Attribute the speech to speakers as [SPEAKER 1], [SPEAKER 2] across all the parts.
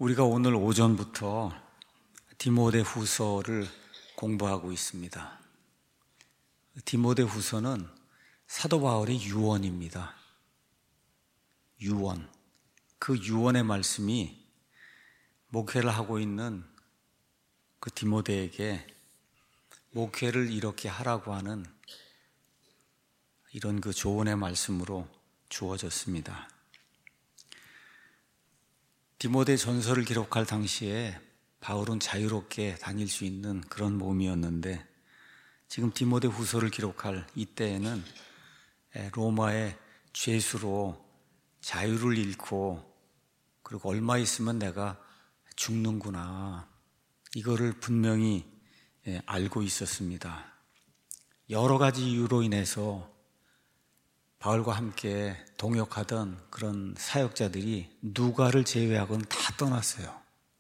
[SPEAKER 1] 우리가 오늘 오전부터 디모데 후서를 공부하고 있습니다. 디모데 후서는 사도 바울의 유언입니다. 유언. 그 유언의 말씀이 목회를 하고 있는 그 디모데에게 목회를 이렇게 하라고 하는 이런 그 조언의 말씀으로 주어졌습니다. 디모데 전서를 기록할 당시에 바울은 자유롭게 다닐 수 있는 그런 몸이었는데 지금 디모데 후서를 기록할 이때에는 로마의 죄수로 자유를 잃고 그리고 얼마 있으면 내가 죽는구나, 이거를 분명히 알고 있었습니다. 여러 가지 이유로 인해서 바울과 함께 동역하던 그런 사역자들이 누가를 제외하고는 다 떠났어요.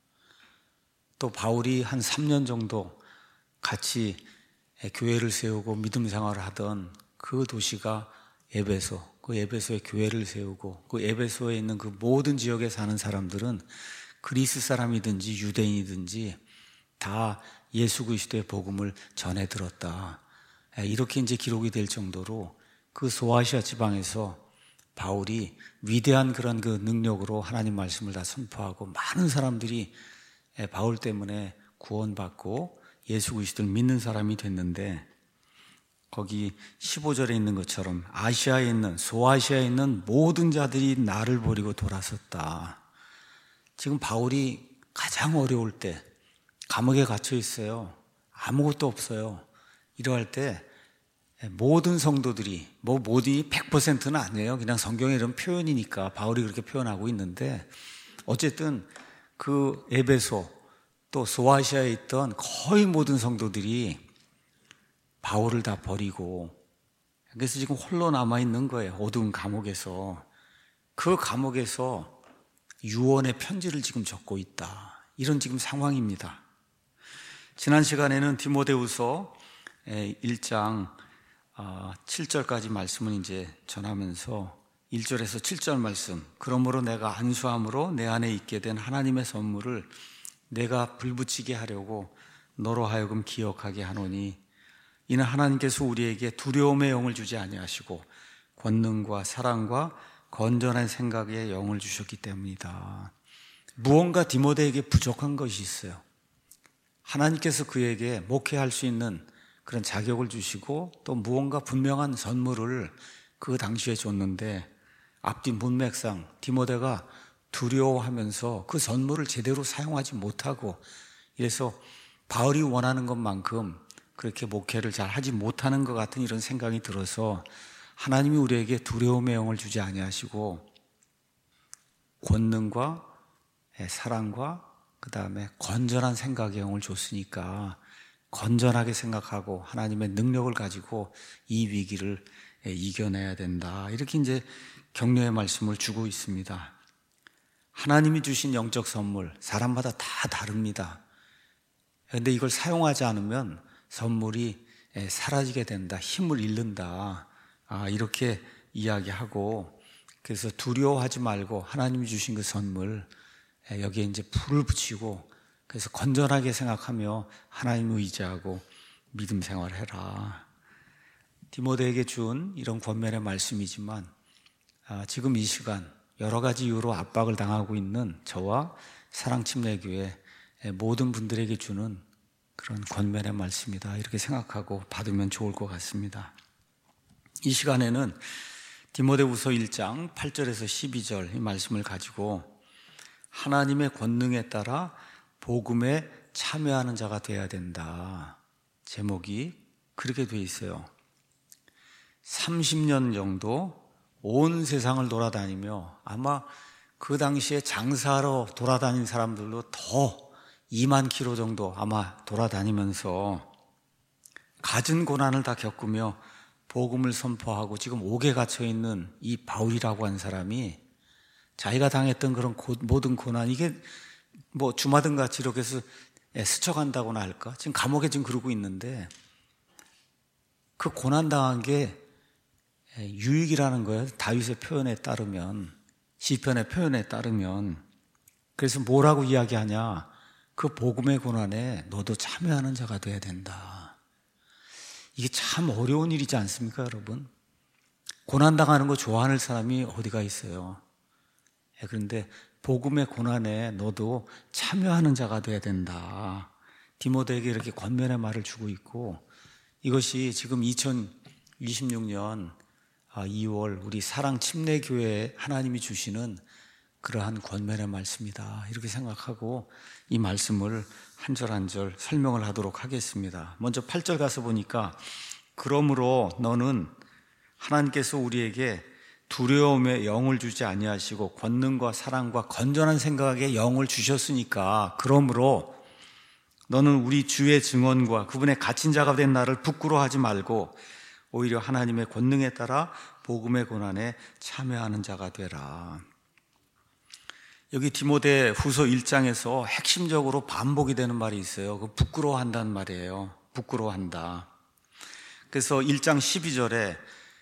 [SPEAKER 1] 또 바울이 한 3년 정도 같이 교회를 세우고 믿음 생활을 하던 그 도시가 에베소, 그 에베소에 교회를 세우고 그 에베소에 있는 그 모든 지역에 사는 사람들은 그리스 사람이든지 유대인이든지 다 예수 그리스도의 복음을 전해 들었다. 이렇게 이제 기록이 될 정도로 그 소아시아 지방에서 바울이 위대한 그런 그 능력으로 하나님 말씀을 다 선포하고 많은 사람들이 바울 때문에 구원받고 예수 그리스도를 믿는 사람이 됐는데, 거기 15절에 있는 것처럼 아시아에 있는, 소아시아에 있는 모든 자들이 나를 버리고 돌아섰다. 지금 바울이 가장 어려울 때 감옥에 갇혀 있어요. 아무것도 없어요. 이러할 때 모든 성도들이, 모두 100%는 아니에요. 그냥 성경의 이런 표현이니까 바울이 그렇게 표현하고 있는데, 어쨌든 그 에베소 또 소아시아에 있던 거의 모든 성도들이 바울을 다 버리고, 그래서 지금 홀로 남아있는 거예요. 어두운 감옥에서. 그 감옥에서 유언의 편지를 지금 적고 있다. 이런 지금 상황입니다. 지난 시간에는 디모데후서 1장 7절까지 말씀을 이제 전하면서 1절에서 7절 말씀, 그러므로 내가 안수함으로 내 안에 있게 된 하나님의 선물을 내가 불붙이게 하려고 너로 하여금 기억하게 하노니 이는 하나님께서 우리에게 두려움의 영을 주지 아니하시고 권능과 사랑과 건전한 생각의 영을 주셨기 때문이다. 무언가 디모데에게 부족한 것이 있어요. 하나님께서 그에게 목회할 수 있는 그런 자격을 주시고 또 무언가 분명한 선물을 그 당시에 줬는데, 앞뒤 문맥상 디모데가 두려워하면서 그 선물을 제대로 사용하지 못하고, 이래서 바울이 원하는 것만큼 그렇게 목회를 잘 하지 못하는 것 같은 이런 생각이 들어서, 하나님이 우리에게 두려움의 영을 주지 아니하시고 권능과 사랑과 그 다음에 건전한 생각의 영을 줬으니까 건전하게 생각하고 하나님의 능력을 가지고 이 위기를 이겨내야 된다. 이렇게 이제 격려의 말씀을 주고 있습니다. 하나님이 주신 영적 선물, 사람마다 다 다릅니다. 그런데 이걸 사용하지 않으면 선물이 사라지게 된다, 힘을 잃는다, 이렇게 이야기하고, 그래서 두려워하지 말고 하나님이 주신 그 선물, 여기에 이제 불을 붙이고, 그래서 건전하게 생각하며 하나님을 의지하고 믿음 생활을 해라. 디모데에게 준 이런 권면의 말씀이지만, 지금 이 시간 여러 가지 이유로 압박을 당하고 있는 저와 사랑침례교회 모든 분들에게 주는 그런 권면의 말씀이다, 이렇게 생각하고 받으면 좋을 것 같습니다. 이 시간에는 디모데후서 1장 8절에서 12절 이 말씀을 가지고 하나님의 권능에 따라 복음에 참여하는 자가 되어야 된다, 제목이 그렇게 되어 있어요. 30년 정도 온 세상을 돌아다니며, 아마 그 당시에 장사하러 돌아다닌 사람들로 더 2만 킬로 정도 아마 돌아다니면서 갖은 고난을 다 겪으며 복음을 선포하고 지금 옥에 갇혀있는 이 바울이라고 한 사람이 자기가 당했던 그런 모든 고난, 이게 뭐 주마등같이 이렇게 해서 스쳐간다고나 할까? 지금 감옥에 지금 그러고 있는데, 그 고난당한 게 유익이라는 거예요. 다윗의 표현에 따르면, 시편의 표현에 따르면. 그래서 뭐라고 이야기하냐? 그 복음의 고난에 너도 참여하는 자가 돼야 된다. 이게 참 어려운 일이지 않습니까, 여러분? 고난당하는 거 좋아하는 사람이 어디가 있어요? 그런데 복음의 고난에 너도 참여하는 자가 돼야 된다. 디모데에게 이렇게 권면의 말을 주고 있고, 이것이 지금 2026년 2월 우리 사랑 침례교회에 하나님이 주시는 그러한 권면의 말씀이다, 이렇게 생각하고 이 말씀을 한 절 한 절 설명을 하도록 하겠습니다. 먼저 8절 가서 보니까, 그러므로 너는 하나님께서 우리에게 두려움의 영을 주지 아니하시고 권능과 사랑과 건전한 생각의 영을 주셨으니까, 그러므로 너는 우리 주의 증언과 그분의 갇힌 자가 된 나를 부끄러워하지 말고 오히려 하나님의 권능에 따라 복음의 고난에 참여하는 자가 되라. 여기 디모데 후서 1장에서 핵심적으로 반복이 되는 말이 있어요. 그 부끄러워한다는 말이에요. 부끄러워한다. 그래서 1장 12절에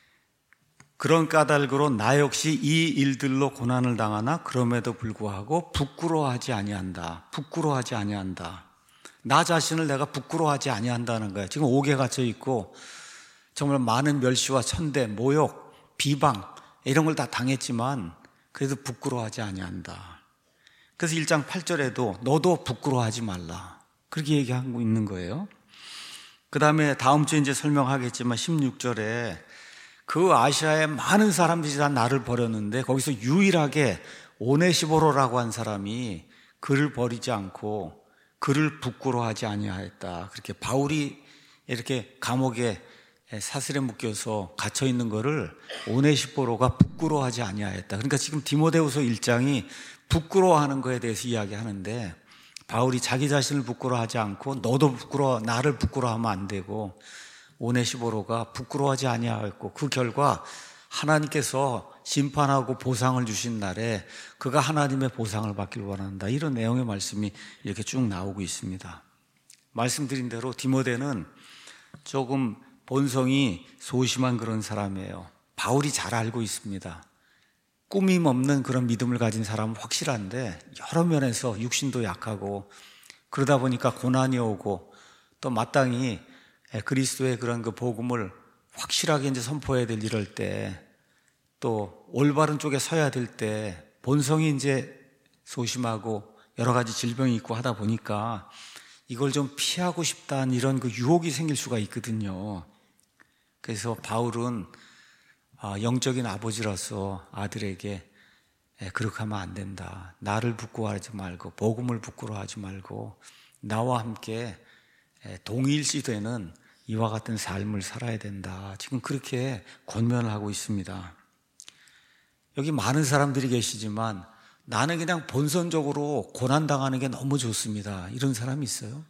[SPEAKER 1] 그런 까닭으로 나 역시 이 일들로 고난을 당하나 그럼에도 불구하고 부끄러워하지 아니한다. 부끄러워하지 아니한다. 나 자신을 내가 부끄러워하지 아니한다는 거예요. 지금 옥에 갇혀 있고 정말 많은 멸시와 천대, 모욕, 비방 이런 걸 다 당했지만 그래도 부끄러워하지 아니한다. 그래서 1장 8절에도 너도 부끄러워하지 말라, 그렇게 얘기하고 있는 거예요. 그 다음에 다음 주에 이제 설명하겠지만 16절에 그 아시아의 많은 사람들이 다 나를 버렸는데 거기서 유일하게 오네시보로라고 한 사람이 그를 버리지 않고 그를 부끄러워하지 아니하였다. 그렇게 바울이 이렇게 감옥에 사슬에 묶여서 갇혀 있는 거를 오네시보로가 부끄러워하지 아니하였다. 그러니까 지금 디모데후서 1장이 부끄러워하는 거에 대해서 이야기하는데, 바울이 자기 자신을 부끄러워하지 않고 너도 나를 부끄러워하면 안 되고, 오네시보로가 부끄러워하지 아니하였고 그 결과 하나님께서 심판하고 보상을 주신 날에 그가 하나님의 보상을 받길 원한다. 이런 내용의 말씀이 이렇게 쭉 나오고 있습니다. 말씀드린 대로 디모데는 조금 본성이 소심한 그런 사람이에요. 바울이 잘 알고 있습니다. 꾸밈 없는 그런 믿음을 가진 사람은 확실한데 여러 면에서 육신도 약하고 그러다 보니까 고난이 오고 또 마땅히 그리스도의 그런 그 복음을 확실하게 이제 선포해야 될 이럴 때, 또 올바른 쪽에 서야 될 때 본성이 이제 소심하고 여러 가지 질병이 있고 하다 보니까 이걸 좀 피하고 싶다는 이런 그 유혹이 생길 수가 있거든요. 그래서 바울은 영적인 아버지로서 아들에게 그렇게 하면 안 된다. 나를 부끄러워하지 말고 복음을 부끄러워하지 말고 나와 함께 동일시되는 이와 같은 삶을 살아야 된다. 지금 그렇게 권면을 하고 있습니다. 여기 많은 사람들이 계시지만 나는 그냥 본선적으로 고난당하는 게 너무 좋습니다, 이런 사람이 있어요?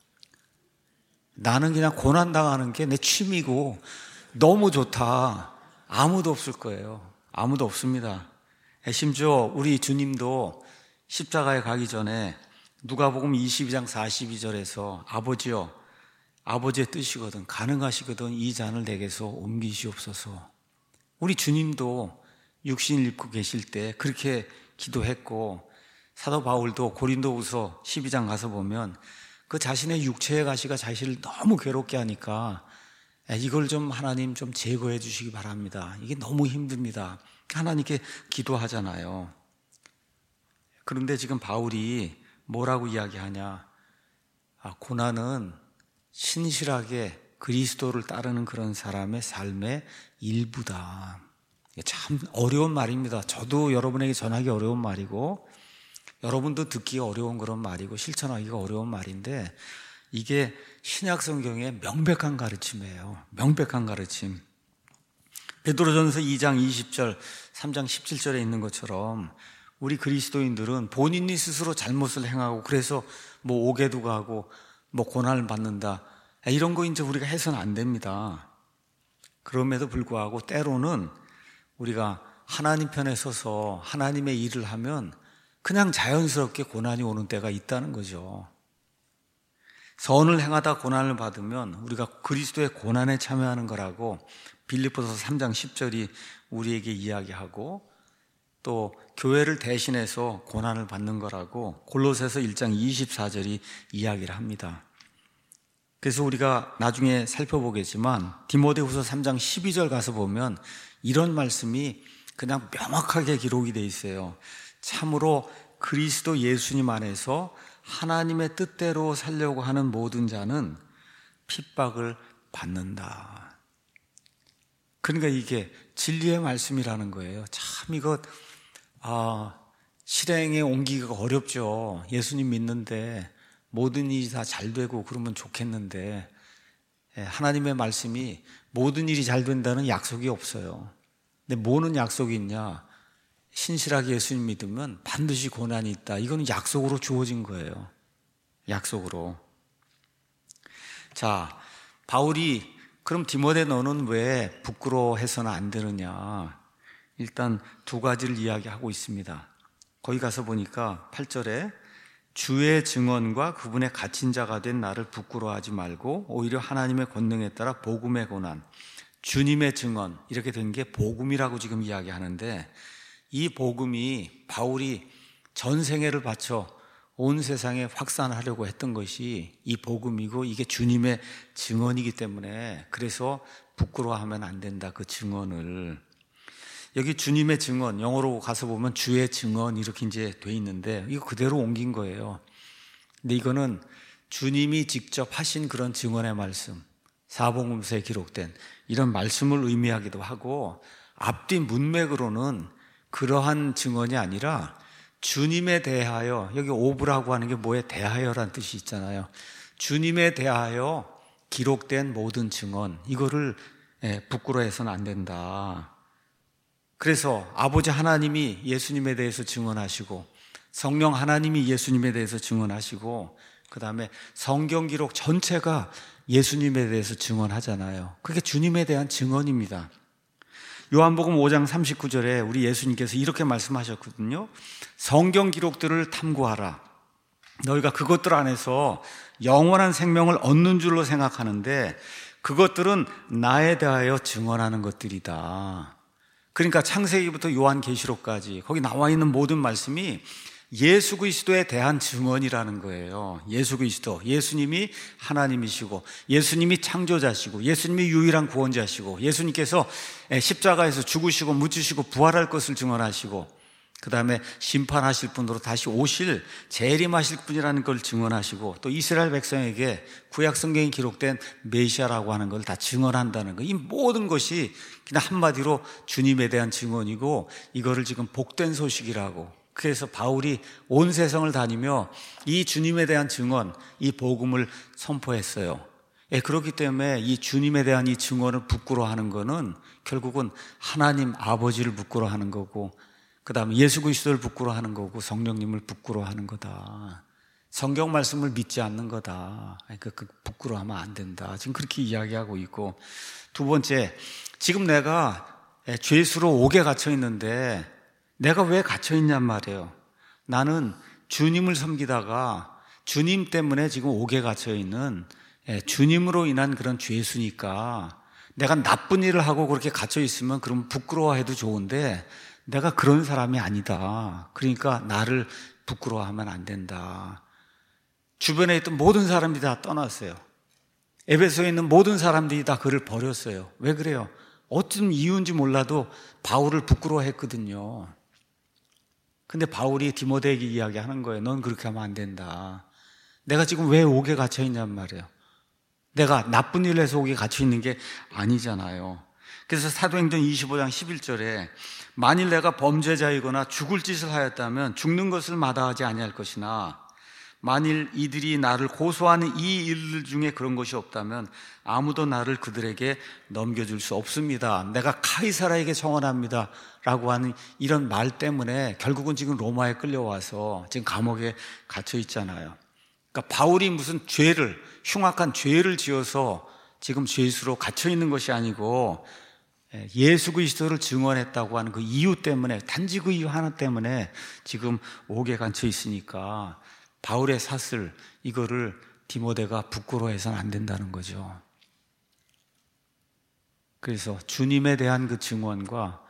[SPEAKER 1] 나는 그냥 고난당하는 게 내 취미고 너무 좋다. 아무도 없을 거예요. 아무도 없습니다. 심지어 우리 주님도 십자가에 가기 전에 누가복음 22장 42절에서 아버지여, 아버지의 뜻이거든 가능하시거든 이 잔을 내게서 옮기시옵소서. 우리 주님도 육신을 입고 계실 때 그렇게 기도했고, 사도 바울도 고린도후서 12장 가서 보면 그 자신의 육체의 가시가 자신을 너무 괴롭게 하니까 이걸 좀 하나님 좀 제거해 주시기 바랍니다. 이게 너무 힘듭니다. 하나님께 기도하잖아요. 그런데 지금 바울이 뭐라고 이야기하냐? 고난은 신실하게 그리스도를 따르는 그런 사람의 삶의 일부다. 참 어려운 말입니다. 저도 여러분에게 전하기 어려운 말이고 여러분도 듣기 어려운 그런 말이고 실천하기가 어려운 말인데, 이게 신약 성경의 명백한 가르침이에요. 명백한 가르침. 베드로전서 2장 20절, 3장 17절에 있는 것처럼 우리 그리스도인들은 본인이 스스로 잘못을 행하고 그래서 뭐 옥에도 가고 뭐 고난을 받는다, 이런 거 이제 우리가 해서는 안 됩니다. 그럼에도 불구하고 때로는 우리가 하나님 편에 서서 하나님의 일을 하면 그냥 자연스럽게 고난이 오는 때가 있다는 거죠. 선을 행하다 고난을 받으면 우리가 그리스도의 고난에 참여하는 거라고 빌립보서 3장 10절이 우리에게 이야기하고, 또 교회를 대신해서 고난을 받는 거라고 골로새서 1장 24절이 이야기를 합니다. 그래서 우리가 나중에 살펴보겠지만 디모데후서 3장 12절 가서 보면 이런 말씀이 그냥 명확하게 기록이 돼 있어요. 참으로 그리스도 예수님 안에서 하나님의 뜻대로 살려고 하는 모든 자는 핍박을 받는다. 그러니까 이게 진리의 말씀이라는 거예요. 참 이거 실행에 옮기기가 어렵죠. 예수님 믿는데 모든 일이 다 잘 되고 그러면 좋겠는데 하나님의 말씀이 모든 일이 잘 된다는 약속이 없어요. 근데 뭐는 약속이 있냐? 신실하게 예수님 믿으면 반드시 고난이 있다. 이거는 약속으로 주어진 거예요. 약속으로. 자, 바울이 그럼 디모데 너는 왜 부끄러워해서는 안 되느냐? 일단 두 가지를 이야기하고 있습니다. 거기 가서 보니까 8절에 주의 증언과 그분의 갇힌 자가 된 나를 부끄러워하지 말고 오히려 하나님의 권능에 따라 복음의 고난, 주님의 증언, 이렇게 된 게 복음이라고 지금 이야기하는데, 이 복음이 바울이 전 생애를 바쳐 온 세상에 확산하려고 했던 것이 이 복음이고 이게 주님의 증언이기 때문에 그래서 부끄러워하면 안 된다. 그 증언을. 여기 주님의 증언, 영어로 가서 보면 주의 증언 이렇게 이제 돼 있는데 이거 그대로 옮긴 거예요. 근데 이거는 주님이 직접 하신 그런 증언의 말씀, 사복음서에 기록된 이런 말씀을 의미하기도 하고, 앞뒤 문맥으로는 그러한 증언이 아니라 주님에 대하여, 여기 오브라고 하는 게 뭐에 대하여라는 뜻이 있잖아요. 주님에 대하여 기록된 모든 증언, 이거를 부끄러워해서는 안 된다. 그래서 아버지 하나님이 예수님에 대해서 증언하시고 성령 하나님이 예수님에 대해서 증언하시고 그 다음에 성경 기록 전체가 예수님에 대해서 증언하잖아요. 그게 주님에 대한 증언입니다. 요한복음 5장 39절에 우리 예수님께서 이렇게 말씀하셨거든요. 성경 기록들을 탐구하라. 너희가 그것들 안에서 영원한 생명을 얻는 줄로 생각하는데 그것들은 나에 대하여 증언하는 것들이다. 그러니까 창세기부터 요한계시록까지 거기 나와 있는 모든 말씀이 예수 그리스도에 대한 증언이라는 거예요. 예수 그리스도, 예수님이 하나님이시고 예수님이 창조자시고 예수님이 유일한 구원자시고 예수님께서 십자가에서 죽으시고 묻히시고 부활할 것을 증언하시고 그 다음에 심판하실 분으로 다시 오실 재림하실 분이라는 걸 증언하시고 또 이스라엘 백성에게 구약 성경에 기록된 메시아라고 하는 걸 다 증언한다는 거. 이 모든 것이 그냥 한마디로 주님에 대한 증언이고 이거를 지금 복된 소식이라고. 그래서 바울이 온 세상을 다니며 이 주님에 대한 증언, 이 복음을 선포했어요. 그렇기 때문에 이 주님에 대한 이 증언을 부끄러워하는 거는 결국은 하나님 아버지를 부끄러워하는 거고 그 다음에 예수 그리스도를 부끄러워하는 거고 성령님을 부끄러워하는 거다. 성경 말씀을 믿지 않는 거다. 그러니까 그 부끄러워하면 안 된다. 지금 그렇게 이야기하고 있고, 두 번째, 지금 내가 죄수로 옥에 갇혀 있는데 내가 왜 갇혀 있냔 말이에요. 나는 주님을 섬기다가 주님 때문에 지금 옥에 갇혀 있는 주님으로 인한 그런 죄수니까 내가 나쁜 일을 하고 그렇게 갇혀 있으면 그럼 부끄러워해도 좋은데 내가 그런 사람이 아니다. 그러니까 나를 부끄러워하면 안 된다. 주변에 있던 모든 사람들이 다 떠났어요. 에베소에 있는 모든 사람들이 다 그를 버렸어요. 왜 그래요? 어떤 이유인지 몰라도 바울을 부끄러워했거든요. 근데 바울이 디모데에게 이야기하는 거예요. 넌 그렇게 하면 안 된다. 내가 지금 왜 옥에 갇혀 있냔 말이에요. 내가 나쁜 일을 해서 옥에 갇혀 있는 게 아니잖아요. 그래서 사도행전 25장 11절에 만일 내가 범죄자이거나 죽을 짓을 하였다면 죽는 것을 마다하지 아니할 것이나 만일 이들이 나를 고소하는 이 일들 중에 그런 것이 없다면 아무도 나를 그들에게 넘겨줄 수 없습니다. 내가 카이사라에게 청원합니다 라고 하는 이런 말 때문에 결국은 지금 로마에 끌려와서 지금 감옥에 갇혀 있잖아요. 그러니까 바울이 무슨 죄를, 흉악한 죄를 지어서 지금 죄수로 갇혀 있는 것이 아니고 예수 그리스도를 증언했다고 하는 그 이유 때문에, 단지 그 이유 하나 때문에 지금 옥에 갇혀 있으니까 바울의 사슬, 이거를 디모데가 부끄러워해서는 안 된다는 거죠. 그래서 주님에 대한 그 증언과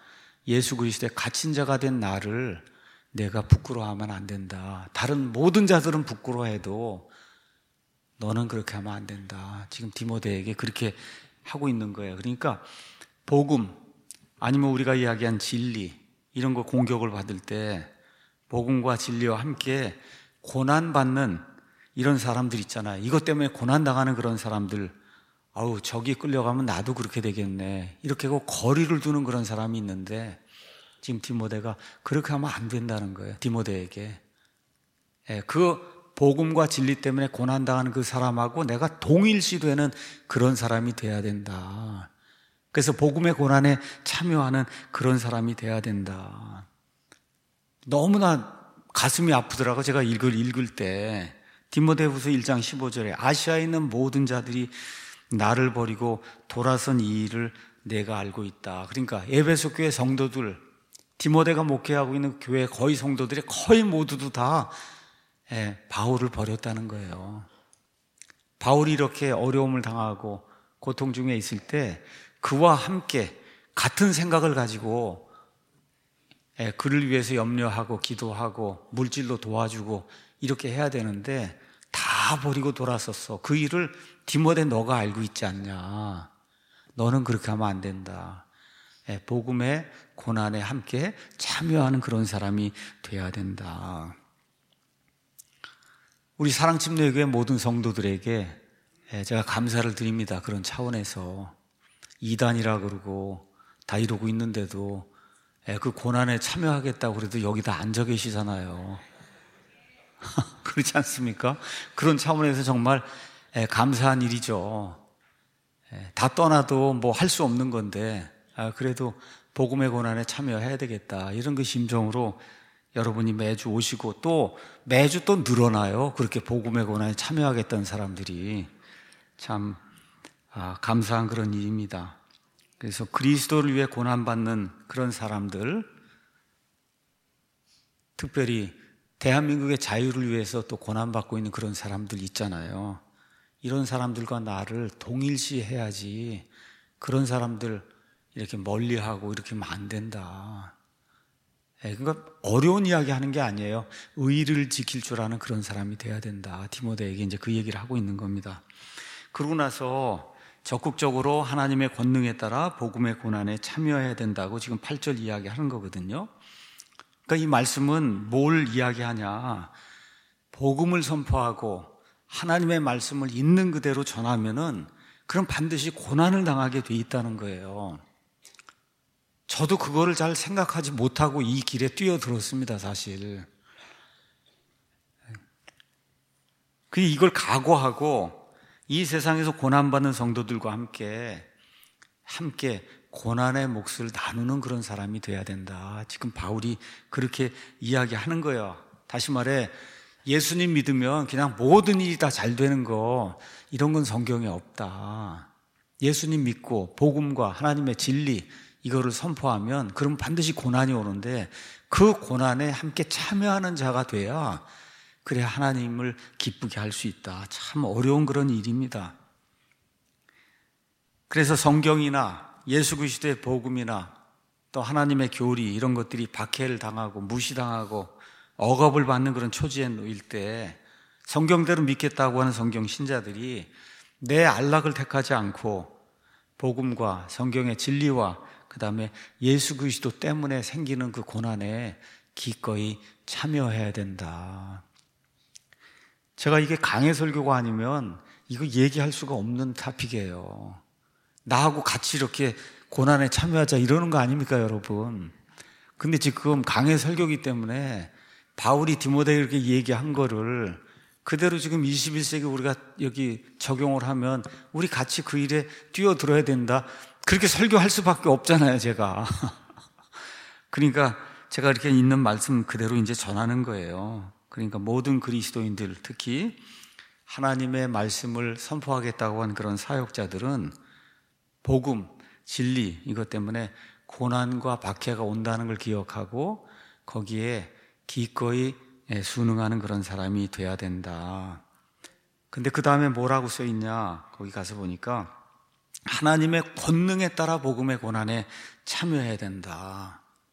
[SPEAKER 1] 예수 그리스도의 갇힌 자가 된 나를 내가 부끄러워하면 안 된다. 다른 모든 자들은 부끄러워해도 너는 그렇게 하면 안 된다. 지금 디모데에게 그렇게 하고 있는 거예요. 그러니까 복음 아니면 우리가 이야기한 진리 이런 거 공격을 받을 때 복음과 진리와 함께 고난받는 이런 사람들 있잖아요. 이것 때문에 고난당하는 그런 사람들, 아우 저기 끌려가면 나도 그렇게 되겠네, 이렇게 하고 거리를 두는 그런 사람이 있는데 지금 디모데가 그렇게 하면 안 된다는 거예요. 디모데에게 그 복음과 진리 때문에 고난당하는 그 사람하고 내가 동일시되는 그런 사람이 돼야 된다. 그래서 복음의 고난에 참여하는 그런 사람이 돼야 된다. 너무나 가슴이 아프더라고. 제가 읽을 때 디모데후서 1장 15절에 아시아에 있는 모든 자들이 나를 버리고 돌아선 이 일을 내가 알고 있다. 그러니까 에베소 교회 성도들, 디모데가 목회하고 있는 교회 거의 성도들이 거의 모두도 다 바울을 버렸다는 거예요. 바울이 이렇게 어려움을 당하고 고통 중에 있을 때 그와 함께 같은 생각을 가지고 그를 위해서 염려하고 기도하고 물질로 도와주고 이렇게 해야 되는데 다 버리고 돌아섰어. 그 일을 디모데 너가 알고 있지 않냐. 너는 그렇게 하면 안 된다. 복음의 고난에 함께 참여하는 그런 사람이 돼야 된다. 우리 사랑침례교회 모든 성도들에게 제가 감사를 드립니다. 그런 차원에서 이단이라 그러고 다 이러고 있는데도 그 고난에 참여하겠다고 그래도 여기 다 앉아 계시잖아요. 그렇지 않습니까? 그런 차원에서 정말 감사한 일이죠. 다 떠나도 뭐 할 수 없는 건데 그래도 복음의 고난에 참여해야 되겠다, 이런 그 심정으로 여러분이 매주 오시고 또 매주 또 늘어나요. 그렇게 복음의 고난에 참여하겠다는 사람들이 참 감사한 그런 일입니다. 그래서 그리스도를 위해 고난받는 그런 사람들, 특별히 대한민국의 자유를 위해서 또 고난받고 있는 그런 사람들 있잖아요. 이런 사람들과 나를 동일시해야지. 그런 사람들 이렇게 멀리하고 이렇게 하면 안 된다. 그러니까 어려운 이야기 하는 게 아니에요. 의를 지킬 줄 아는 그런 사람이 돼야 된다. 디모데에게 이제 그 얘기를 하고 있는 겁니다. 그러고 나서 적극적으로 하나님의 권능에 따라 복음의 고난에 참여해야 된다고 지금 8절 이야기하는 거거든요. 그러니까 이 말씀은 뭘 이야기하냐. 복음을 선포하고 하나님의 말씀을 있는 그대로 전하면은 그럼 반드시 고난을 당하게 돼 있다는 거예요. 저도 그거를 잘 생각하지 못하고 이 길에 뛰어들었습니다, 사실. 이걸 각오하고 이 세상에서 고난받는 성도들과 함께 고난의 몫을 나누는 그런 사람이 돼야 된다. 지금 바울이 그렇게 이야기하는 거예요. 다시 말해 예수님 믿으면 그냥 모든 일이 다 잘 되는 거, 이런 건 성경에 없다. 예수님 믿고 복음과 하나님의 진리 이거를 선포하면 그럼 반드시 고난이 오는데 그 고난에 함께 참여하는 자가 돼야 그래야 하나님을 기쁘게 할 수 있다. 참 어려운 그런 일입니다. 그래서 성경이나 예수 그리스도의 복음이나 또 하나님의 교리 이런 것들이 박해를 당하고 무시당하고 억압을 받는 그런 처지에 놓일 때 성경대로 믿겠다고 하는 성경 신자들이 내 안락을 택하지 않고 복음과 성경의 진리와 그 다음에 예수 그리스도 때문에 생기는 그 고난에 기꺼이 참여해야 된다. 제가 이게 강해 설교가 아니면 이거 얘기할 수가 없는 토픽이에요. 나하고 같이 이렇게 고난에 참여하자 이러는 거 아닙니까, 여러분? 근데 지금 강해 설교이기 때문에 바울이 디모데에게 이렇게 얘기한 거를 그대로 지금 21세기 우리가 여기 적용을 하면 우리 같이 그 일에 뛰어들어야 된다. 그렇게 설교할 수밖에 없잖아요, 제가. 그러니까 제가 이렇게 있는 말씀 그대로 이제 전하는 거예요. 그러니까 모든 그리스도인들, 특히 하나님의 말씀을 선포하겠다고 한 그런 사역자들은 복음, 진리 이것 때문에 고난과 박해가 온다는 걸 기억하고 거기에 기꺼이 순응하는 그런 사람이 돼야 된다. 근데 그 다음에 뭐라고 써 있냐? 거기 가서 보니까 하나님의 권능에 따라 복음의 고난에 참여해야 된다.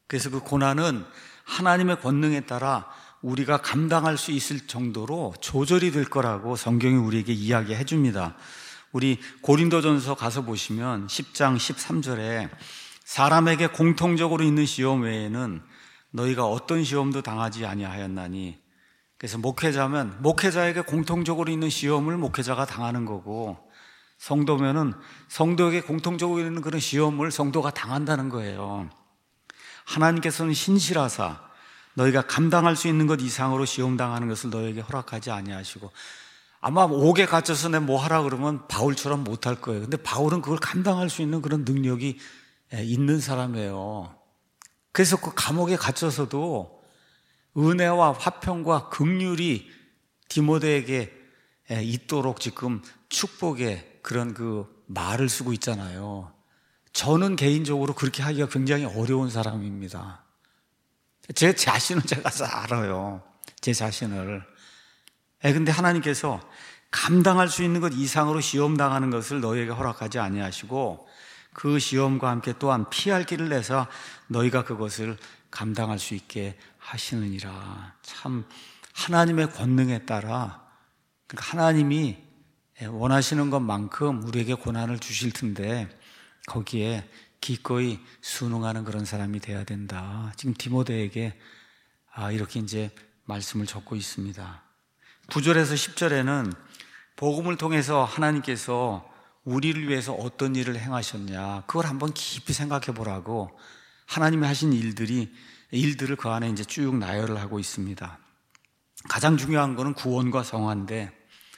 [SPEAKER 1] 그래서 그 고난은 하나님의 권능에 따라 우리가 감당할 수 있을 정도로 조절이 될 거라고 성경이 우리에게 이야기해 줍니다. 우리 고린도전서 가서 보시면 10장 13절에 사람에게 공통적으로 있는 시험 외에는 너희가 어떤 시험도 당하지 아니하였나니, 그래서 목회자면 목회자에게 공통적으로 있는 시험을 목회자가 당하는 거고, 성도면은 성도에게 공통적으로 있는 그런 시험을 성도가 당한다는 거예요. 하나님께서는 신실하사 너희가 감당할 수 있는 것 이상으로 시험당하는 것을 너희에게 허락하지 아니하시고, 아마 옥에 갇혀서 내 뭐 하라 그러면 바울처럼 못할 거예요. 근데 바울은 그걸 감당할 수 있는 그런 능력이 있는 사람이에요. 그래서 그 감옥에 갇혀서도 은혜와 화평과 긍휼이 디모데에게 있도록 지금 축복의 그런 그 말을 쓰고 있잖아요. 저는 개인적으로 그렇게 하기가 굉장히 어려운 사람입니다. 제 자신을 제가 잘 알아요. 제 자신을. 근데 하나님께서 감당할 수 있는 것 이상으로 시험당하는 것을 너희에게 허락하지 아니하시고, 그 시험과 함께 또한 피할 길을 내서 너희가 그것을 감당할 수 있게 하시느니라. 참 하나님의 권능에 따라, 그러니까 하나님이 원하시는 것만큼 우리에게 고난을 주실 텐데 거기에 기꺼이 순응하는 그런 사람이 돼야 된다. 지금 디모데에게 이렇게 이제 말씀을 적고 있습니다. 9절에서 10절에는 복음을 통해서 하나님께서 우리를 위해서 어떤 일을 행하셨냐, 그걸 한번 깊이 생각해 보라고 하나님이 하신 일들을 그 안에 이제 쭉 나열을 하고 있습니다. 가장 중요한 거는 구원과 성화인데,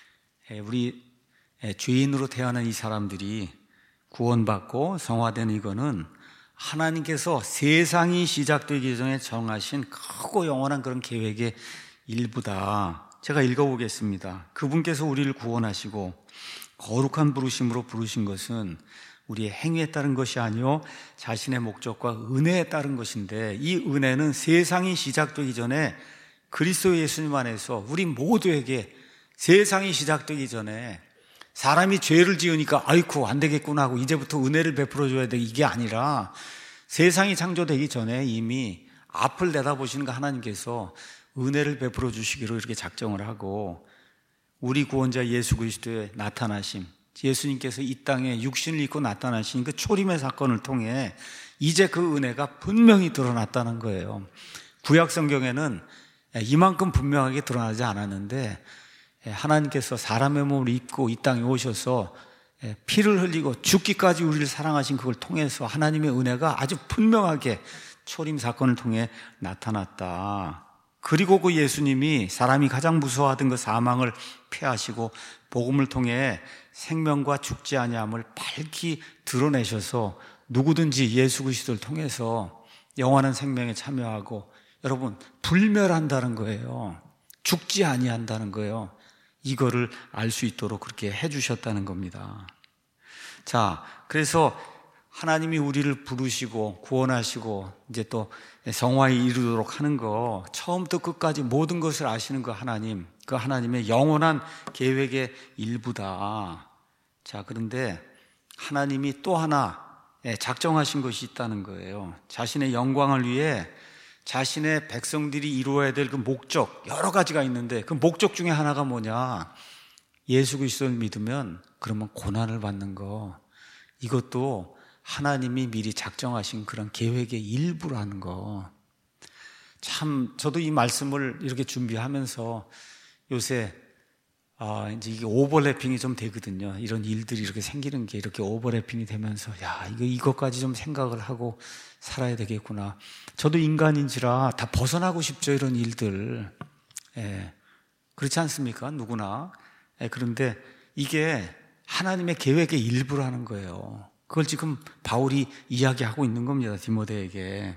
[SPEAKER 1] 우리 죄인으로 태어난 이 사람들이 구원받고 성화된 이거는 하나님께서 세상이 시작되기 전에 정하신 크고 영원한 그런 계획의 일부다. 제가 읽어보겠습니다. 그분께서 우리를 구원하시고 거룩한 부르심으로 부르신 것은 우리의 행위에 따른 것이 아니요 자신의 목적과 은혜에 따른 것인데, 이 은혜는 세상이 시작되기 전에 그리스도 예수님 안에서 우리 모두에게, 세상이 시작되기 전에 사람이 죄를 지으니까 아이쿠 안 되겠구나 하고 이제부터 은혜를 베풀어줘야 돼, 이게 아니라 세상이 창조되기 전에 이미 앞을 내다보시는 그 하나님께서 은혜를 베풀어 주시기로 이렇게 작정을 하고, 우리 구원자 예수 그리스도의 나타나심, 예수님께서 이 땅에 육신을 입고 나타나신 그 초림의 사건을 통해 이제 그 은혜가 분명히 드러났다는 거예요. 구약 성경에는 이만큼 분명하게 드러나지 않았는데, 하나님께서 사람의 몸을 입고 이 땅에 오셔서 피를 흘리고 죽기까지 우리를 사랑하신 그걸 통해서 하나님의 은혜가 아주 분명하게 초림 사건을 통해 나타났다. 그리고 그 예수님이 사람이 가장 무서워하던 그 사망을 패하시고 복음을 통해 생명과 죽지 아니함을 밝히 드러내셔서 누구든지 예수 그리스도를 통해서 영원한 생명에 참여하고, 여러분, 불멸한다는 거예요. 죽지 아니한다는 거예요. 이거를 알 수 있도록 그렇게 해주셨다는 겁니다. 자, 그래서 하나님이 우리를 부르시고 구원하시고 이제 또 성화에 이르도록 하는 거, 처음부터 끝까지 모든 것을 아시는 그 하나님, 그 하나님의 영원한 계획의 일부다. 자, 그런데 하나님이 또 하나 작정하신 것이 있다는 거예요. 자신의 영광을 위해 자신의 백성들이 이루어야 될 그 목적, 여러 가지가 있는데 그 목적 중에 하나가 뭐냐? 예수 그리스도를 믿으면 그러면 고난을 받는 거, 이것도 하나님이 미리 작정하신 그런 계획의 일부라는 거. 참 저도 이 말씀을 이렇게 준비하면서 요새 이제 이게 오버래핑이 좀 되거든요. 이런 일들이 이렇게 생기는 게 이렇게 오버래핑이 되면서, 야, 이것까지 좀 생각을 하고 살아야 되겠구나. 저도 인간인지라 다 벗어나고 싶죠, 이런 일들. 그렇지 않습니까? 누구나. 그런데 이게 하나님의 계획의 일부라는 거예요. 그걸 지금 바울이 이야기하고 있는 겁니다, 디모데에게.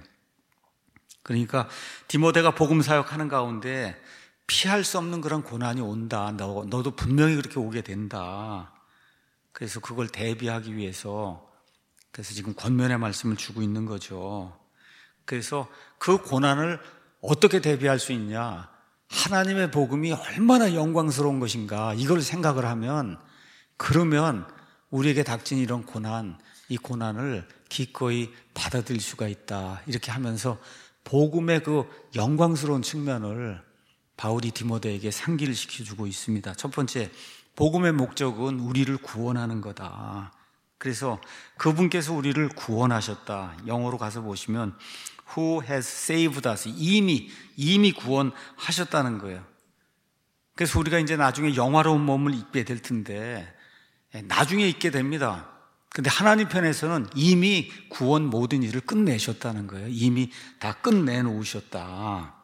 [SPEAKER 1] 그러니까 디모데가 복음 사역하는 가운데 피할 수 없는 그런 고난이 온다. 너도 분명히 그렇게 오게 된다. 그래서 그걸 대비하기 위해서, 그래서 지금 권면의 말씀을 주고 있는 거죠. 그래서 그 고난을 어떻게 대비할 수 있냐? 하나님의 복음이 얼마나 영광스러운 것인가, 이걸 생각을 하면, 그러면 우리에게 닥친 이런 고난, 이 고난을 기꺼이 받아들일 수가 있다. 이렇게 하면서 복음의 그 영광스러운 측면을 바울이 디모데에게 상기를 시켜주고 있습니다. 첫 번째, 복음의 목적은 우리를 구원하는 거다. 그래서 그분께서 우리를 구원하셨다. 영어로 가서 보시면 Who has saved us? 이미 구원하셨다는 거예요. 그래서 우리가 이제 나중에 영화로운 몸을 입게 될 텐데 나중에 입게 됩니다. 근데 하나님 편에서는 이미 구원 모든 일을 끝내셨다는 거예요. 이미 다 끝내놓으셨다.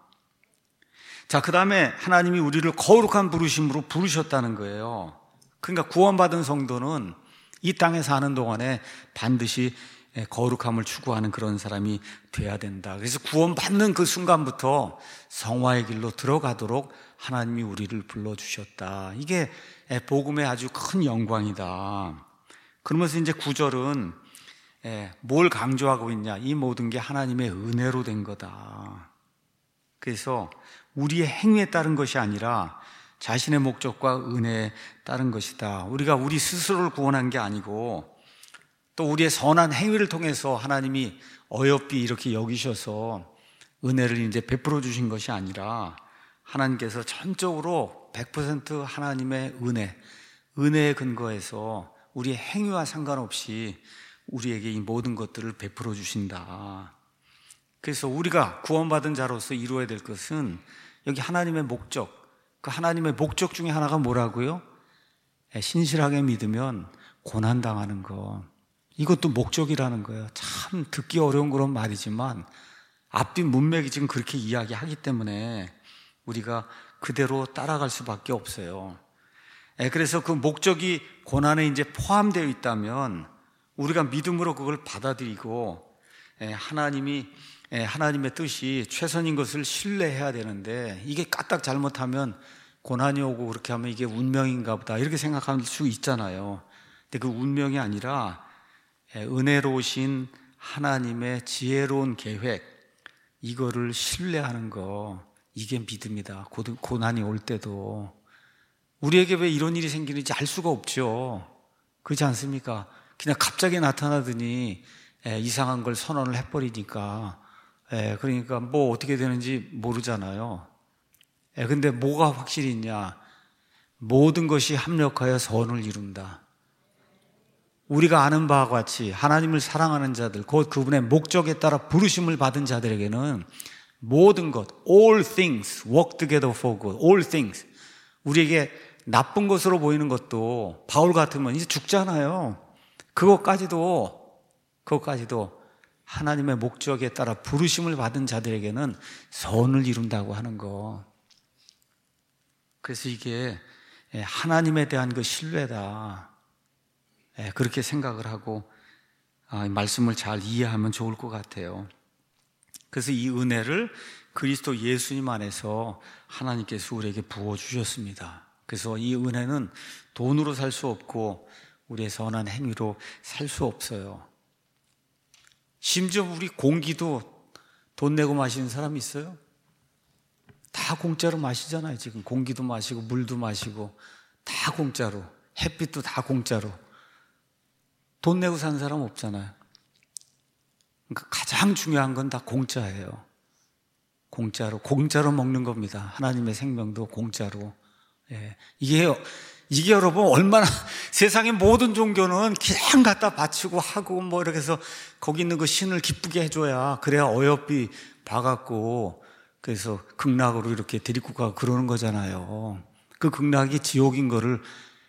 [SPEAKER 1] 자, 그 다음에 하나님이 우리를 거룩한 부르심으로 부르셨다는 거예요. 그러니까 구원받은 성도는 이 땅에 사는 동안에 반드시 거룩함을 추구하는 그런 사람이 돼야 된다. 그래서 구원받는 그 순간부터 성화의 길로 들어가도록 하나님이 우리를 불러주셨다. 이게 복음의 아주 큰 영광이다. 그러면서 이제 9절은 뭘 강조하고 있냐? 이 모든 게 하나님의 은혜로 된 거다. 그래서 우리의 행위에 따른 것이 아니라 자신의 목적과 은혜에 따른 것이다. 우리가 우리 스스로를 구원한 게 아니고 또 우리의 선한 행위를 통해서 하나님이 어여삐 이렇게 여기셔서 은혜를 이제 베풀어 주신 것이 아니라 하나님께서 전적으로 100% 하나님의 은혜에 근거해서 우리의 행위와 상관없이 우리에게 이 모든 것들을 베풀어 주신다. 그래서 우리가 구원받은 자로서 이루어야 될 것은 여기 하나님의 목적, 그 하나님의 목적 중에 하나가 뭐라고요? 신실하게 믿으면 고난당하는 것. 이것도 목적이라는 거예요. 참 듣기 어려운 그런 말이지만 앞뒤 문맥이 지금 그렇게 이야기하기 때문에 우리가 그대로 따라갈 수밖에 없어요. 그래서 그 목적이 고난에 이제 포함되어 있다면 우리가 믿음으로 그걸 받아들이고 하나님의 뜻이 최선인 것을 신뢰해야 되는데 이게 까딱 잘못하면 고난이 오고 그렇게 하면 이게 운명인가 보다 이렇게 생각할 수 있잖아요. 근데 그 운명이 아니라 은혜로우신 하나님의 지혜로운 계획, 이거를 신뢰하는 거, 이게 믿음이다. 고난이 올 때도 우리에게 왜 이런 일이 생기는지 알 수가 없죠. 그렇지 않습니까? 그냥 갑자기 나타나더니 이상한 걸 선언을 해버리니까 그러니까 뭐 어떻게 되는지 모르잖아요. 근데 뭐가 확실히 있냐? 모든 것이 합력하여 선을 이룬다. 우리가 아는 바와 같이 하나님을 사랑하는 자들, 곧 그분의 목적에 따라 부르심을 받은 자들에게는 모든 것, all things work together for good, all things. 우리에게 나쁜 것으로 보이는 것도 바울 같으면 이제 죽잖아요. 그것까지도 하나님의 목적에 따라 부르심을 받은 자들에게는 선을 이룬다고 하는 거. 그래서 이게 하나님에 대한 그 신뢰다. 그렇게 생각을 하고 말씀을 잘 이해하면 좋을 것 같아요. 그래서 이 은혜를 그리스도 예수님 안에서 하나님께서 우리에게 부어주셨습니다. 그래서 이 은혜는 돈으로 살 수 없고 우리의 선한 행위로 살 수 없어요. 심지어 우리 공기도 돈 내고 마시는 사람 있어요? 다 공짜로 마시잖아요. 지금 공기도 마시고 물도 마시고 다 공짜로, 햇빛도 다 공짜로. 돈 내고 사는 사람 없잖아요. 그러니까 가장 중요한 건 다 공짜예요. 공짜로 먹는 겁니다. 하나님의 생명도 공짜로. 이게 여러분 얼마나 세상의 모든 종교는 그냥 갖다 바치고 하고 뭐 이렇게 해서 거기 있는 그 신을 기쁘게 해줘야 그래야 어여삐 봐갖고 그래서 극락으로 이렇게 데리고 가고 그러는 거잖아요. 그 극락이 지옥인 거를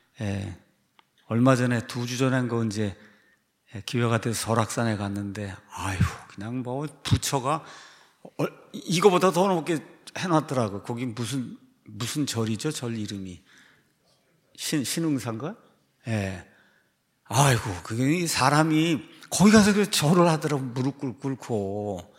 [SPEAKER 1] 얼마 전에 2주 전에 한 거 이제 기회가 돼서 설악산에 갔는데 그냥 뭐 부처가 이거보다 더 높게 해놨더라고. 거기 무슨 절이죠? 절 이름이 신흥사인가? 그게 사람이 거기 가서 그 절을 하더라고. 무릎 꿇고